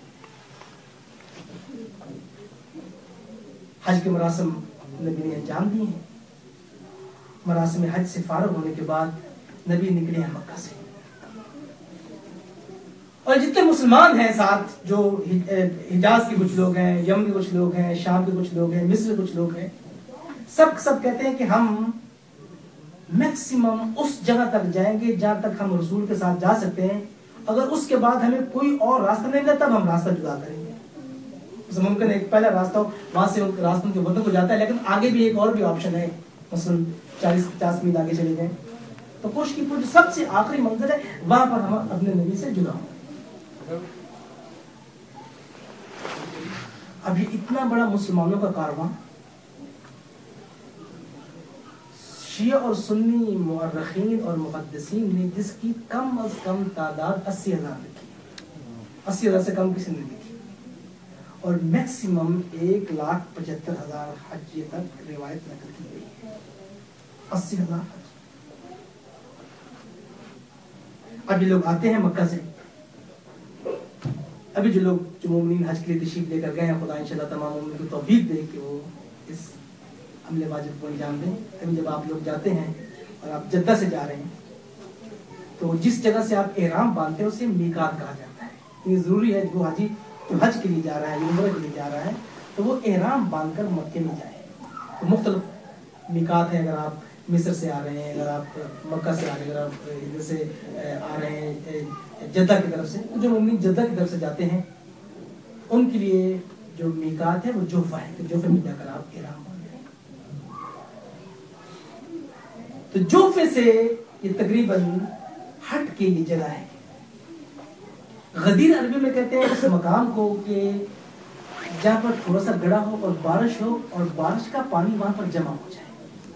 A: حج کے مراسم نبی نے انجام دیے ہیں. مراسم حج سے فارغ ہونے کے بعد نبی نکلے ہیں مکہ سے, اور جتنے مسلمان ہیں ساتھ, جو حجاز کے کچھ لوگ ہیں, یمن کے کچھ لوگ ہیں, شام کے کچھ لوگ ہیں, مصر کے کچھ لوگ ہیں, سب کہتے ہیں کہ ہم میکسیمم اس جگہ تک جائیں گے جہاں تک ہم رسول کے ساتھ جا سکتے ہیں. اگر اس کے بعد ہمیں کوئی اور راستہ نہیں ملتا تب ہم راستہ جدا کریں گے. ممکن ایک پہلا راستہ ہو, وہاں سے راستہ کے وطن کو جاتا ہے, لیکن آگے بھی ایک اور بھی آپشن ہے, مثلاً 40-50 میل آگے چلے جائیں تو کوشش کی جو سب سے آخری منزل ہے وہاں پر ہم اپنے نبی سے جدا ہوں. اب یہ اتنا بڑا مسلمانوں کا کارواں, شیعہ اور سنی مورخین اور محدثین نے جس کی کم از کم تعداد 80,000 لکھی, 80,000 سے کم کسی نے لکھی, اور میکسیمم 1,75,000 حج تک روایت نقل کی گئی ہے. 80,000 حج. اب یہ لوگ آتے ہیں مکہ سے, ابھی جو مومنین حج کے لیے تشریف لے کر گئے ہیں, خدا انشاءاللہ تمام مومنین کو توفیق دے کہ وہ اس عمل واجب کو انجام دیں. ابھی جب آپ لوگ جاتے ہیں اور آپ جدہ سے جا رہے ہیں تو جس جگہ سے آپ احرام باندھتے ہیں اسے میقات کہا جاتا ہے. یہ ضروری ہے جو حاجی جو حج کے لیے جا رہا ہے, عمرہ کے لیے جا رہا ہے, تو وہ احرام باندھ کر مکے میں جائے. تو مختلف میقات ہیں. اگر آپ مصر سے آ رہے ہیں, اگر آپ مکہ سے آ رہے ہیں, اگر آپ ادھر سے آ رہے ہیں جدہ کی طرف سے, جو مومنین جدہ کی طرف سے جاتے ہیں ان کے لیے جو میقات ہے وہ جوفہ ہے, کہ جوفے میں جا کر آپ احرام باندھیں. تو جوفے سے یہ تقریباً ہٹ کے یہ جگہ ہے. غدیر عربی میں کہتے ہیں اس مقام کو کہ جہاں پر تھوڑا سا گڑھا ہو اور بارش ہو اور بارش کا پانی وہاں پر جمع ہو جائے.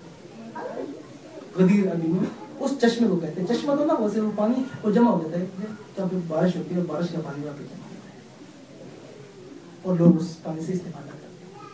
A: غدیر عربی میں اس چشمے کو کہتے ہیں. چشمہ تو نہ ویسے وہ پانی وہ جمع ہو جاتا ہے جب بارش ہوتی ہے, اور بارش کا پانی وہاں پہ جمع ہوتا ہے اور لوگ اس پانی سے استفادہ کرتے ہیں.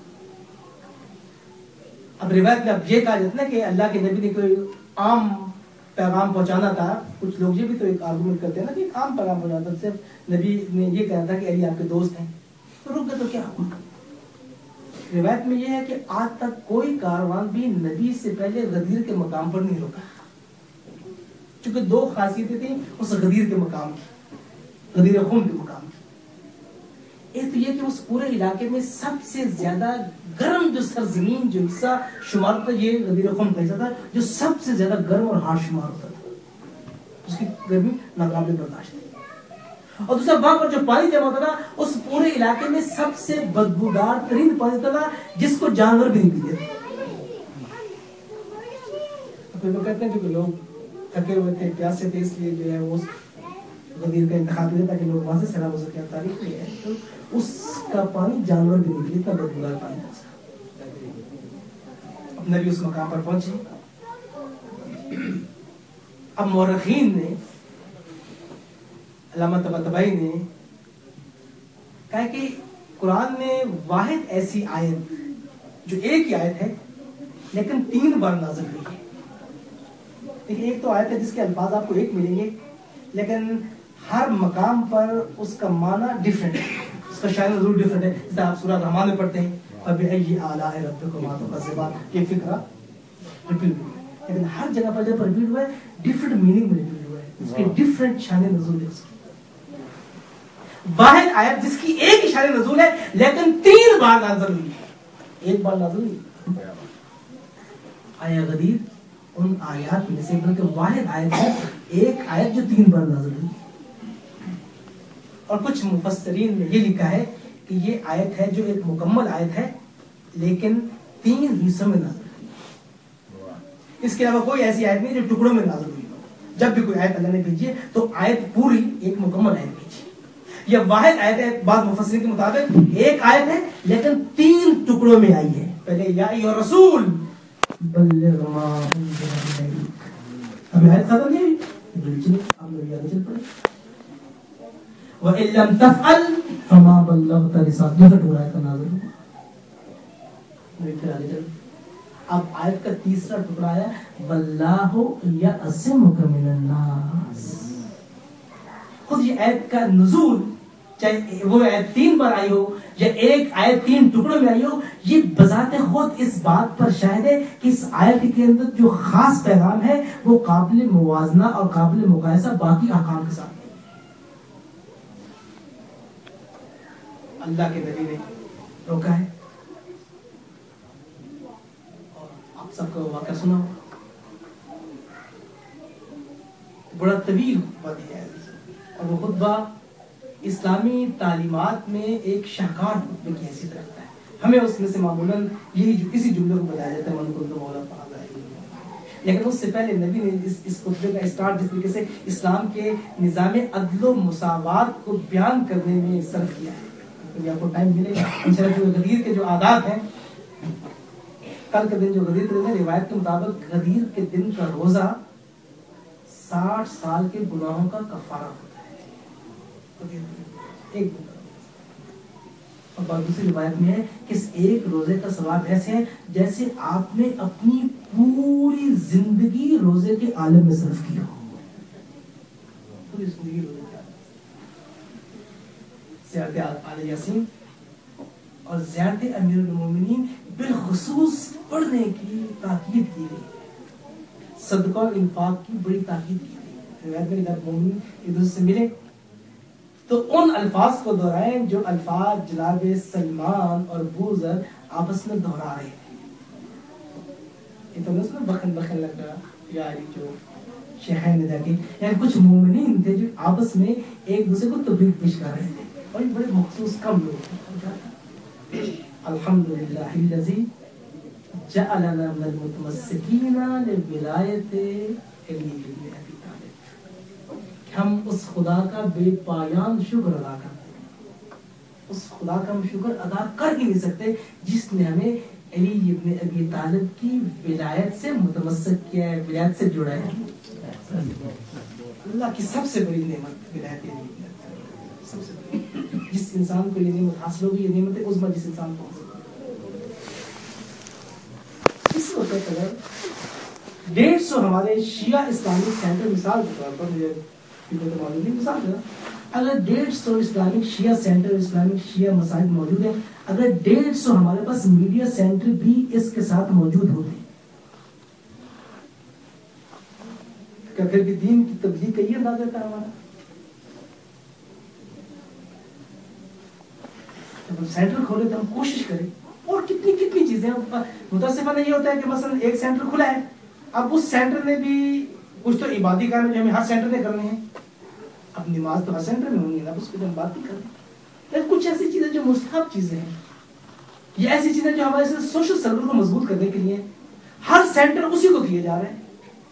A: اب روایت میں اب یہ کہا جاتا ہے کہ اللہ کے نبی نے کوئی عام پیغام پہنچانا تھا. کچھ لوگ یہ بھی تو ایک آرگومنٹ کرتے ہیں نا کہ ایک عام پیغام پہنچانا تھا, صرف نبی نے یہ کہا تھا کہ علی آپ کے دوست ہیں, تو رک گئے تو کیا ہوا. روایت میں یہ ہے کہ آج تک کوئی کاروان بھی نبی سے پہلے غدیر کے مقام پر نہیں رکا, چونکہ 2 خاصیتیں تھیں اس غدیر کے مقام کی, غدیر خم کے مقام کی. ایک تو یہ کہ اس پورے علاقے میں سب سے زیادہ گرم جو سرزمین جو حصہ شمار ہوتا یہ غدیر خم کا حصہ تھا, جو سب سے زیادہ گرم اور ہارڈ شمار ہوتا تھا. اس کی گرمی ناقابل برداشت تھی. اور دوسرا وہاں پر جو پانی جمع ہوتا تھا اس پورے علاقے میں سب سے بدبودار ترین پانی ہوتا تھا جس کو جانور بھی نہیں پیتے تھے. لوگ کہتے ہیں جو لوگ تھکے ہوئے تھے, پیاسے تھے, اس لیے جو ہے وہ غدیر کا انتخاب کیا تاکہ لوگ وہاں سے سیراب ہو سکے. تاریخ میں ہے تو اس کا پانی جانور بھی نہیں پیتے, اتنا بدبودار پانی تھا. اب نبی اس مقام پر پہنچے. اب مورخین نے, علامہ طباطبائی نے کہا کہ قرآن میں واحد ایسی آیت جو ایک ہی آیت ہے لیکن 3 بار نازل ہوئی ہے. دیکھیں ایک تو آیت ہے جس کے الفاظ آپ کو ایک ملیں گے لیکن ہر مقام پر اس کا معنی ڈفرینٹ ہے, اس کا شاعر نزول ڈفرینٹ ہے. جیسے آپ سورہ رحمان میں پڑھتے ہیں فَبِأَيِّ آلَاءِ رَبِّكُمَا تُكَذِّبَانِ, یہ فقرہ ریپیٹ ہوا ہے لیکن ہر جگہ پر جب ریپیٹ ہوا ہے ڈفرینٹ میننگ میں ریپیٹ ہوا ہے, اس کے ڈفرینٹ شان نزول ہے. اس کی واحد آیت جس کی ایک ہی شان نزول ہے لیکن 3 بار نازل ہوئی ہے, ایک بار نازل ہوئی. آیا غدیر ان آیات میں سے بلکہ واحد آیت ہے, ایک آیت جو 3 بار نازل ہوئی. اور کچھ مفسرین نے یہ لکھا ہے کہ یہ آیت ہے جو ایک مکمل آیت ہے لیکن 3 حصوں میں نازل ہوئی. اس کے علاوہ کوئی ایسی آیت نہیں جو ٹکڑوں میں نازل ہوئی ہو. جب بھی کوئی آیت اللہ نے بھیجی ہے تو آیت پوری ایک مکمل آیت بھیجی. یہ واحد آیت ہے, بعض مفسرین کے مطابق ایک آیت ہے لیکن 3 ٹکڑوں میں آئی ہے. پہلے یا ایھا الرسول بلغ ما انزل الیک, ابھی آیت ختم نہیں ہوئی, چلیے اب نبی آگے چل پڑے. وَإِن لَّمْ تَفْعَلْ فَمَا بَلَّغْتَ رِسَالَتَهُ, دوسرا ٹکڑا آیت کا نازل ہوا. نبی پھر آگے چل. اب آیت کا تیسرا ٹکڑا آیا وَاللَّهُ يَعْصِمُكَ مِنَ النَّاسِ. خود یہ آیت کا نزول چاہے وہ آیت 3 بار آئی ہو یا ایک آیت 3 ٹکڑوں میں آئی ہو, یہ بذات خود اس بات پر شاہد ہے کہ اس آیت کے اندر جو خاص پیغام ہے وہ قابل موازنہ اور قابل مقایسہ باقی احکام کے ساتھ. اللہ کے نبی نے روکا ہے اور آپ سب کو واقعہ سنا ہو, بڑا طویل خطبہ دیا ہے اور وہ خطبہ اسلامی تعلیمات میں ایک شاہکار خطبے کی حیثیت رکھتا ہے. ہمیں اس میں سے معمولاً اسی جملے کو بتایا جاتا ہے من کنت مولا فہذا علی, لیکن اس سے پہلے نبی نے اس خطبے کا اسٹارٹ جس طریقے سے اسلام کے نظام عدل و مساوات کو بیان کرنے میں صرف کیا ہے. آپ کو ٹائم ملے گا انشاءاللہ. جو غدیر کے جو آداب ہیں, کل کے دن جو غدیر کے دن ہے, روایت کے مطابق غدیر کے دن کا روزہ 60 سال کے گناہوں کا کفارہ ہوتا ہے. ایک دن. اور دوسری روایت میں ہے کہ اس ایک روزے کا ثواب ایسے ہے جیسے آپ نے اپنی پوری زندگی روزے کے عالم میں صرف کی ہو. پوری زندگی روزے کے عالم. زیارت آل یاسین اور زیارت امیر المومنین بالخصوص پڑھنے کی تاکید کی گئی. صدقہ اور انفاق کی بڑی تاکید کی گئی. روایت میں جب مومن ایک دوسرے سے ملے تو ان الفاظ کو دہرائیں جو الفاظ جناب سلمان اور بوذر آپس میں دہرا رہے تھے. یہ تو اس میں بخن بخن لگ رہا یا جو شیخین نے جا کے, یعنی کچھ مومنین تھے جو آپس میں ایک دوسرے کو تبریک پیش کر رہے تھے اور یہ بڑے مخصوص کم لوگ تھے. الحمدللہ الذی جعلنا من المتمسکین لولایت علی بن ابی طالب. ہم اس خدا کا بے پایان شکر ادا کرتے ہیں. اس خدا کا ہم شکر ادا کر ہی نہیں سکتے جس نے ہمیں علی ابن ابی طالب کی ولایت سے متمسک کیا ہے, ولایت سے جڑا ہے. اللہ کی سب سے بڑی نعمت ولایت علی ابن ابی طالب, سب سے بڑی. جس انسان کو یہ نعمت حاصل ہوگی, یہ نعمت عظمی جس انسان کو حاصل ہوگی. اس وقت اگر 150 ہمارے شیعہ اسلامک سینٹر مثال کے طور پر, مجھے معلوم نہیں مثال ہے, اگر 150 اسلامک شیعہ سینٹر اسلامک شیعہ مساجد موجود ہیں, اگر 150 ہمارے پاس میڈیا سینٹر بھی اس کے ساتھ موجود ہوتے ہیں, کیا پھر بھی دین کی تبلیغ کا یہ اندازہ تھا ہمارا؟ جب ہم سینٹر کھولے تو ہم کوشش کریں. اور کتنی کتنی چیزیں, متاسفانہ یہ ہوتا ہے کہ مثلا ایک سینٹر کھلا ہے, اب اس سینٹر نے بھی کچھ تو عبادی کام جو ہمیں ہر سینٹر نے کرنے ہیں. اب نماز تو ہر سینٹر میں ہونی ہے, اب اس کو ہم بات نہیں کریں. لیکن کچھ ایسی چیزیں جو مستحب چیزیں ہیں, یہ ایسی چیزیں جو ہمارے سوشل سرکل کو مضبوط کرنے کے لیے ہر سینٹر اسی کو کیے جا رہے ہیں.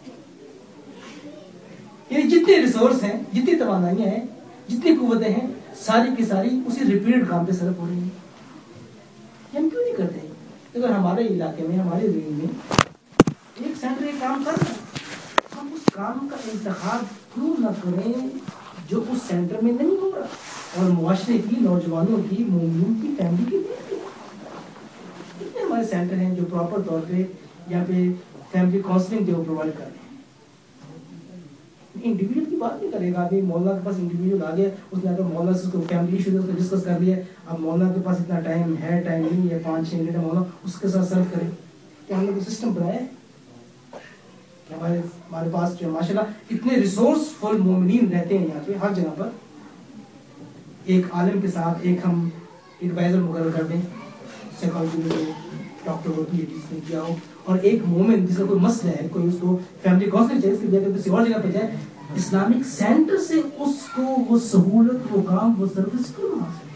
A: یعنی جتنے ریسورس ہیں, جتنی توانائیاں ہیں, جتنی قوتیں ہیں, ساری کی ساری اسی ریپیٹڈ کام پہ صرف ہو رہی ہیں. ہم کیوں نہیں کرتے ہیں؟ اگر ہمارے علاقے میں, ہمارے ضلع میں ایک سینٹر ایک کام کر رہا ہے, ہم اس کام کا انتخاب کیوں نہ کریں جو اس سینٹر میں نہیں ہو رہا. اور معاشرے کی نوجوانوں کی مومنین کی فیملی کی کتنے ہمارے سینٹر ہیں جو پراپر طور پہ یہاں پہ فیملی کاؤنسلنگ جو پرووائڈ کر رہے ہیں. انڈیویجول کی بات نہیں کرے گا. ابھی مولانا کے پاس انڈیویجول آ گیا, اس نے آ کر مولانا سے فیملی ایشوز کو ڈسکس کر لیا. اب مولانا کے پاس اتنا ٹائم نہیں ہے 5-6 منٹ مولانا اس کے ساتھ سرو کرے. کہ ہم نے کوئی سسٹم بنایا ہے کہ ہمارے پاس جو ماشاء اللہ اتنے ریسورسفل مومنین رہتے ہیں یہاں پہ ہر جگہ پر, ایک عالم کے ساتھ ایک ہم ایڈوائزر مقرر کر دیں, سائیکالوجی میں ڈاکٹر ہو پی ایچ ڈی کیا ہو, اور ایک مومن جس کا کوئی مسئلہ ہے, کوئی اس کو فیملی کاؤنسلنگ چاہیے, اس کی جگہ کسی اور جگہ پہ جائے, اسلامک سینٹر سے اس کو وہ سہولت, وہ کام, وہ سروس کیوں نہ حاصل.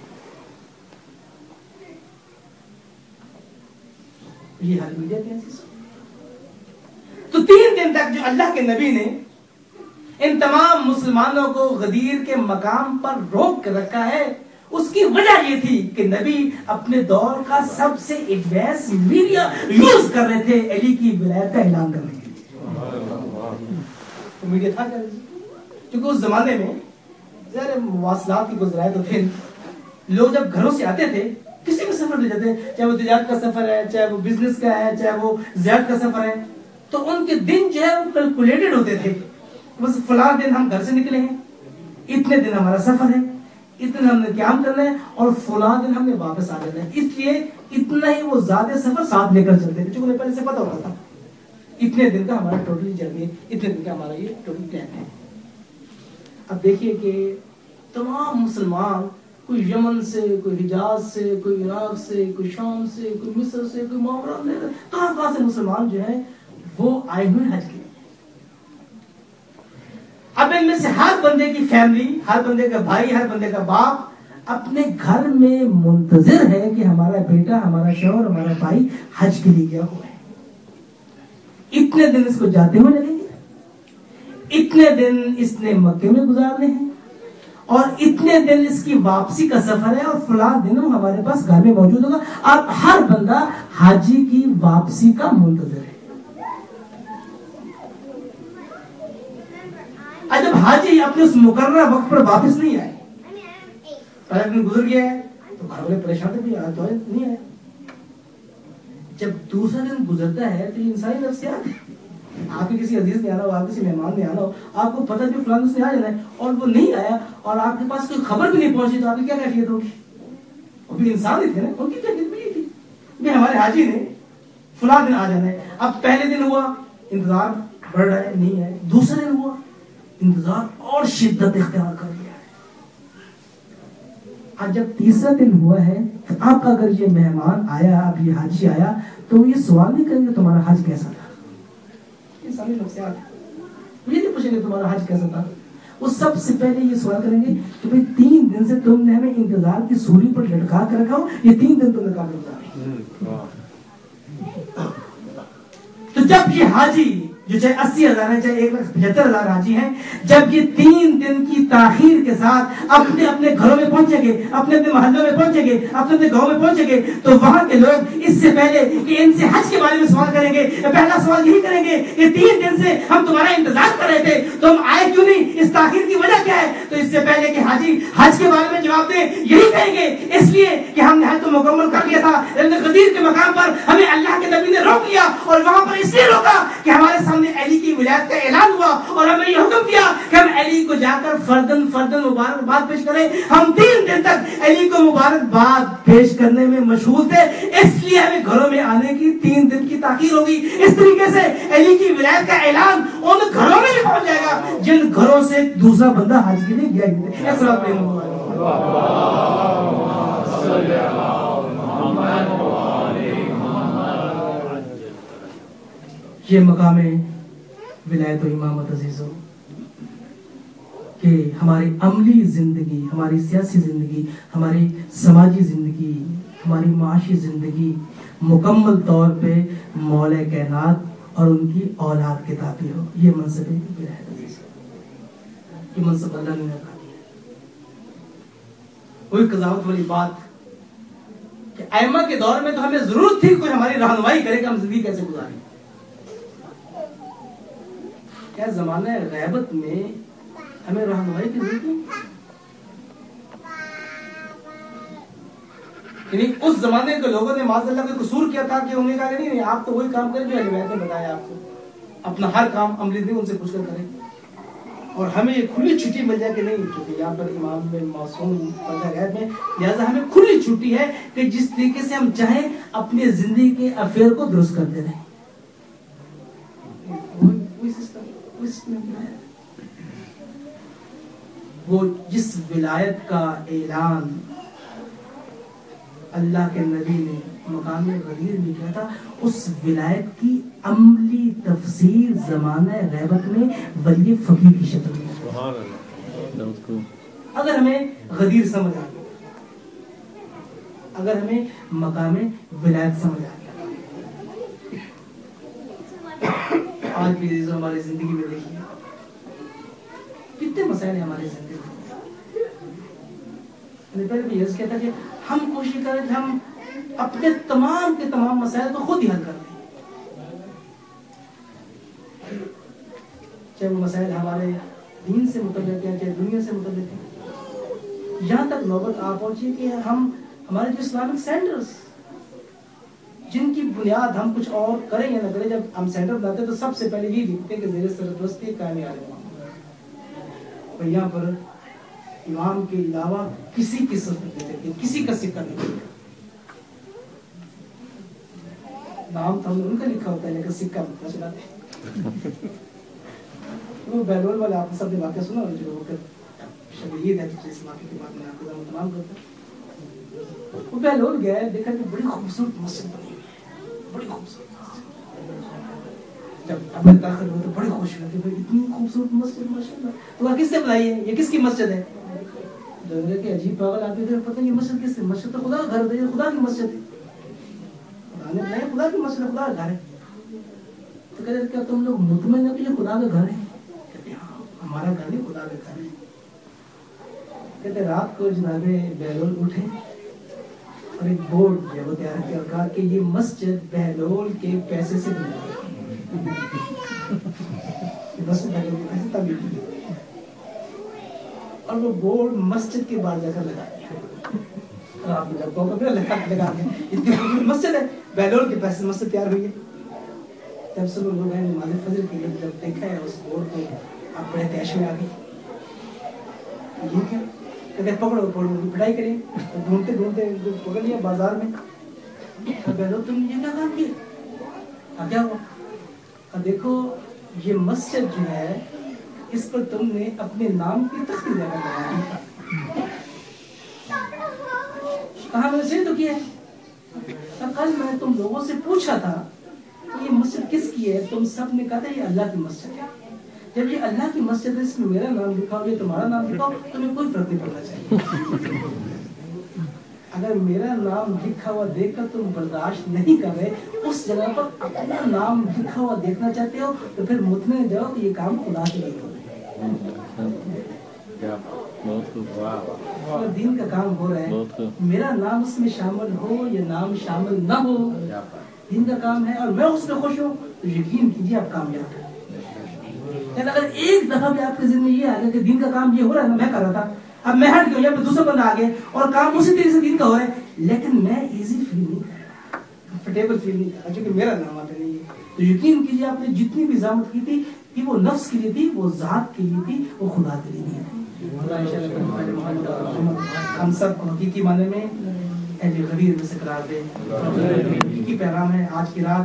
A: یہ حال میڈیا کی حیثیت. تو 3 دن تک جو اللہ کے نبی نے ان تمام مسلمانوں کو غدیر کے مقام پر روک کے رکھا ہے, اس کی وجہ یہ تھی کہ نبی اپنے دور کا سب سے ایڈوانس میڈیا یوز کر رہے تھے علی کی ولایت کا اعلان کرنے کے لیے. تو میڈیا تھا کیا, کیونکہ اس زمانے میں ذرا مواصلات کی گزرائے تو تھے. لوگ جب گھروں سے آتے تھے کسی بھی سفر لے جاتے, چاہے وہ تجارت کا سفر ہے, چاہے وہ بزنس کا ہے, چاہے وہ زیارت کا سفر ہے, تو ان کے دن جو ہے وہ کیلکولیٹڈ ہوتے تھے. بس فلاں دن ہم گھر سے نکلے ہیں, اتنے دن ہمارا سفر ہے, اتنا ہم نے قیام کرنا ہے, اور فلاں دن ہم نے واپس آ جانا ہے. اس لیے اتنا ہی وہ زیادہ سفر ساتھ لے کر چلتے تھے, چونکہ پہلے سے پتا ہوتا تھا اتنے دن کا ہمارا ٹوٹلی جرنی ہے, اتنے دن کا ہمارا یہ ٹوٹل پلان ہے. اب دیکھیے کہ تمام مسلمان, کوئی یمن سے, کوئی حجاز سے, کوئی عراق سے, کوئی شام سے, کوئی مصر سے, کوئی معاملہ, کہاں سے مسلمان جو ہیں وہ آئے ہوئے حج کے. اب ان میں سے ہر بندے کی فیملی, ہر بندے کا بھائی, ہر بندے کا باپ اپنے گھر میں منتظر ہے کہ ہمارا بیٹا, ہمارا شوہر, ہمارا بھائی حج کے لیے گیا ہوا ہے. اتنے دن اس کو جاتے ہوئے لگیں گے, اتنے دن اس نے مکے میں گزارنے ہیں, اور اتنے دن اس کی واپسی کا سفر ہے, اور فلاں دن ہمارے پاس گھر میں موجود ہوگا. اب ہر بندہ حاجی کی واپسی کا منتظر ہے. جب حاجی اپنے اس مقررہ وقت پر واپس نہیں آئے, پہلا دن گزر گیا ہے تو گھر والے پریشان تھے, تو نہیں آئے. جب دوسرا دن گزرتا ہے تو یہ انسانی نفسیات ہے. آپ کے کسی عزیز نے آنا ہو, آپ کسی مہمان نے آنا ہو, آپ کو پتہ بھی فلاں سے آ جانا ہے, اور وہ نہیں آیا, اور آپ کے پاس کوئی خبر بھی نہیں پہنچی, تو آپ کی کیا کیفیت ہوگی؟ وہ بھی انسان ہی تھے نا, ان کی کیفیت بھی یہ تھی کہ ہمارے حاجی نے فلاں دن آ جانا ہے. اب پہلے دن ہوا, انتظار بڑھ رہا ہے, نہیں ہے. دوسرا دن ہوا, انتظار اور شدت اختیار کر لیا ہے. آج جب تیسرا دن ہوا ہے, تو اب اگر یہ مہمان آیا, اب یہ حاجی آیا, تو یہ سوال نہیں کریں گے تمہارا حج کیسا تھا. انسانی نفسیات یہ نہیں پوچھیں گے تمہارا حج کیسا تھا. وہ سب سے پہلے یہ سوال کریں گے کہ بھئی 3 دن سے تم نے ہمیں انتظار کی سولی پر لٹکا کر رکھا ہو, یہ 3 دن تم نے کام گزارے. تو جب یہ حاجی جو چاہے 80,000 ہے, چاہے 1,75,000 حاجی ہیں, جب یہ 3 دن کی تاخیر کے ساتھ اپنے اپنے گھروں میں پہنچیں گے, اپنے اپنے محلوں میں پہنچیں گے, اپنے اپنے گاؤں میں پہنچیں گے, تو وہاں کے لوگ اس سے پہلے کہ ان سے حج کے بارے میں سوال کریں گے, پہلا سوال یہی کریں گے کہ 3 دن سے ہم تمہارا انتظار کر رہے تھے, تم آئے کیوں نہیں, اس تاخیر کی وجہ کیا ہے. تو اس سے پہلے کہ حاجی حج کے بارے میں جواب دیں, یہی کہیں گے اس لیے کہ ہم نے حج تو مکمل کر لیا تھا, غدیر کے مقام پر ہمیں اللہ کے نبی نے روک لیا, اور وہاں پر اس لیے روکا کہ ہمارے سامنے علی کی ولایت کا اعلان ہوا, اور ہمیں یہ حکم دیا کہ ہم علی کو جا کر فردن مبارکباد پیش کریں. ہم 3 دن تک علی کو مبارکباد پیش کرنے میں مشغول تھے, اس لیے ہمیں گھروں میں آنے کی 3 دن کی تاخیر ہوگی. اس طریقے سے علی کی ولایت کا اعلان ان گھروں میں بھی پہنچ جائے گا جن گھروں سے دوسرا بندہ حج کے لیے گیا ہی تھے. السلام علیکم. یہ مقام ولایت و امامت عزیزو کہ ہماری عملی زندگی, ہماری سیاسی زندگی, ہماری سماجی زندگی, ہماری معاشی زندگی مکمل طور پہ مولا کائنات اور ان کی اولاد کے تابع ہو. یہ منصب ولایت عزیز, یہ منصب اللہ نے رکھا دیا. کوئی قضاوت والی بات کہ ائمہ کے دور میں تو ہمیں ضرورت تھی کوئی ہماری رہنمائی کرے کہ ہم زندگی کیسے گزاریں. کیا زمانہ غیبت میں ہمیں رہنمائی کی ضرورت نہیں؟ یعنی اس زمانے کے لوگوں نے معاذ اللہ کوئی قصور کیا تھا کہ انہوں نے کہا کہ نہیں آپ تو وہی کام کریں جو روایت نے بتایا آپ کو، اپنا ہر کام عملی نہیں ان سے پوچھ کر کریں، اور ہمیں یہ کھلی چھٹی مل جائے کہ نہیں، کیونکہ یہاں پر امام میں معصوم پردہ غیب میں، لہٰذا ہمیں کھلی چھٹی ہے کہ جس طریقے سے ہم چاہیں اپنی زندگی کے افیئر کو درست کرتے رہیں. وہ جس ولایت کا اعلان اللہ کے نبی نے مقام غدیر میں کیا تھا، اس ولایت کی عملی تفسیر زمانہ غیبت میں ولی فقیر کی شکل میں. اگر ہمیں غدیر سمجھ آ گیا، اگر ہمیں مقام ولایت سمجھ آ گیا، آج بھی ہماری زندگی میں دیکھیے کتنے مسائل ہیں ہماری زندگی میں. پہلے بھی یہ کہتا کہ ہم کوشش کریں کہ ہم اپنے تمام کے تمام مسائل کو خود ہی حل کر دیں، چاہے وہ مسائل ہمارے دین سے متعلق ہیں چاہے دنیا سے متعلق ہیں. یہاں تک نوبت آ پہنچی کہ ہم ہمارے جو اسلامک سینٹرز جن کی بنیاد ہم کچھ اور کریں یا نہ کریں، جب ہم سینٹر بناتے تو سب سے پہلے یہ لکھتے کہ زیر سرپرستی قائم اور یہاں پر امام کے علاوہ کسی کی سرپرستی نہیں دیتے، کسی کا سکہ نہیں دیتے. نام تو ہم نے ان کا لکھا ہوتا ہے لیکن سکہ متنا چلاتے ہیں. وہ بہلول والے آپ نے سب نے واقعہ سنا، جو شب عید ہے تو اس واقعے کے بعد میں آپ کو تمام کرتا ہوں. وہ بہلول گئے، دیکھا کہ بڑی خوبصورت مسجد بنی ہوئی ہے، بڑی خوبصورت مسجد. جب اب داخل ہوئے تو بڑی خوش ہوئی کہ اتنی خوبصورت مسجد ماشاءاللہ، تو کس نے بنائی ہے، یہ کس کی مسجد ہے؟ لوگوں کے عجیب پاگل آتے تھے، پتہ نہیں یہ مسجد کس ہے، مسجد تو خدا کا گھر ہے، خدا کی مسجد ہے، خدا نے بنائی، خدا کی مسجد ہے، خدا کا گھر ہے. تو کہتے ہیں کیا تم لوگ مطمئن ہو کہ یہ خدا کا گھر ہے؟ کہتے ہیں ہاں ہمارا گھر نہیں، خدا کا گھر ہے. کہتے رات کو جناب بہلول اٹھے اور ایک بورڈ جو ہے وہ تیار کیا اور کہا کہ یہ مسجد بہلول کے پیسے سے بنائی ہے، مسجد بہلول کے پیسے تعمیر کی. اور وہ بورڈ مسجد کے باہر جا کر لگا دیا، آپ نے جب لگا دیا، اتنی خوبصورت مسجد ہے، بہلول کے پیسے مسجد تیار ہوئی ہے. جب سب لوگ ہیں نماز فجر کے لیے جب دیکھا ہے اس بورڈ کو، آپ بڑے تیش میں آ گئی، یہ کیا کہتے پکڑو پکڑو پڑھائی کریں. ڈھونڈتے ڈھونڈتے پکڑ لیا بازار میں. بہلول تم نے یہ کیا کام کیا؟ کیا ہوا؟ دیکھو یہ مسجد جو ہے اس پر تم نے اپنے نام کی تختی لگا لگائی. کہاں میں سے تو کیا ہے، کل میں نے تم لوگوں سے پوچھا تھا کہ یہ مسجد کس کی ہے، تم سب نے کہا تھا یہ اللہ کی مسجد ہے. جب یہ اللہ کی مسجد ہے، اس میں میرا نام لکھا ہو یا تمہارا نام لکھا ہو، تمہیں کوئی فرق نہیں پڑنا چاہیے. اگر میرا نام لکھا ہوا دیکھ کر تم برداشت نہیں کر رہے، اس جگہ پر اپنا نام لکھا ہوا دیکھنا چاہتے ہو، تو پھر مطمئن جاؤ کہ یہ کام خدا کے لیے ہو رہا ہے، دین کا کام ہو رہا ہے. میرا نام اس میں شامل ہو یا نام شامل نہ ہو، دین کا کام ہے اور میں اس میں خوش ہوں، تو یقین کیجیے آپ کامیاب ہیں. لیکن اگر ایک دفعہ بھی آپ کے ذہن میں یہ آ گیا کہ دین کا کام یہ ہو رہا ہے، میں کر رہا تھا، اب میں ہٹ گیا، یا دوسرا بندہ آ گیا اور کام اسی طریقے سے دین کا ہو رہا ہے، لیکن میں ایزی فیل نہیں کر رہا، کمفرٹیبل فیل نہیں کر رہا، کیونکہ میرا نام آتا نہیں ہے، تو یقین کیجیے آپ نے جتنی بھی زحمت کی تھی کہ وہ نفس کے لیے تھی، وہ ذات کے لیے تھی، وہ خدا کے لیے نہیں تھی. ہم سب کو حقیقی معنی میں اہل غدیر میں سے قرار دے. حقیقی پیغام ہے آج کی رات.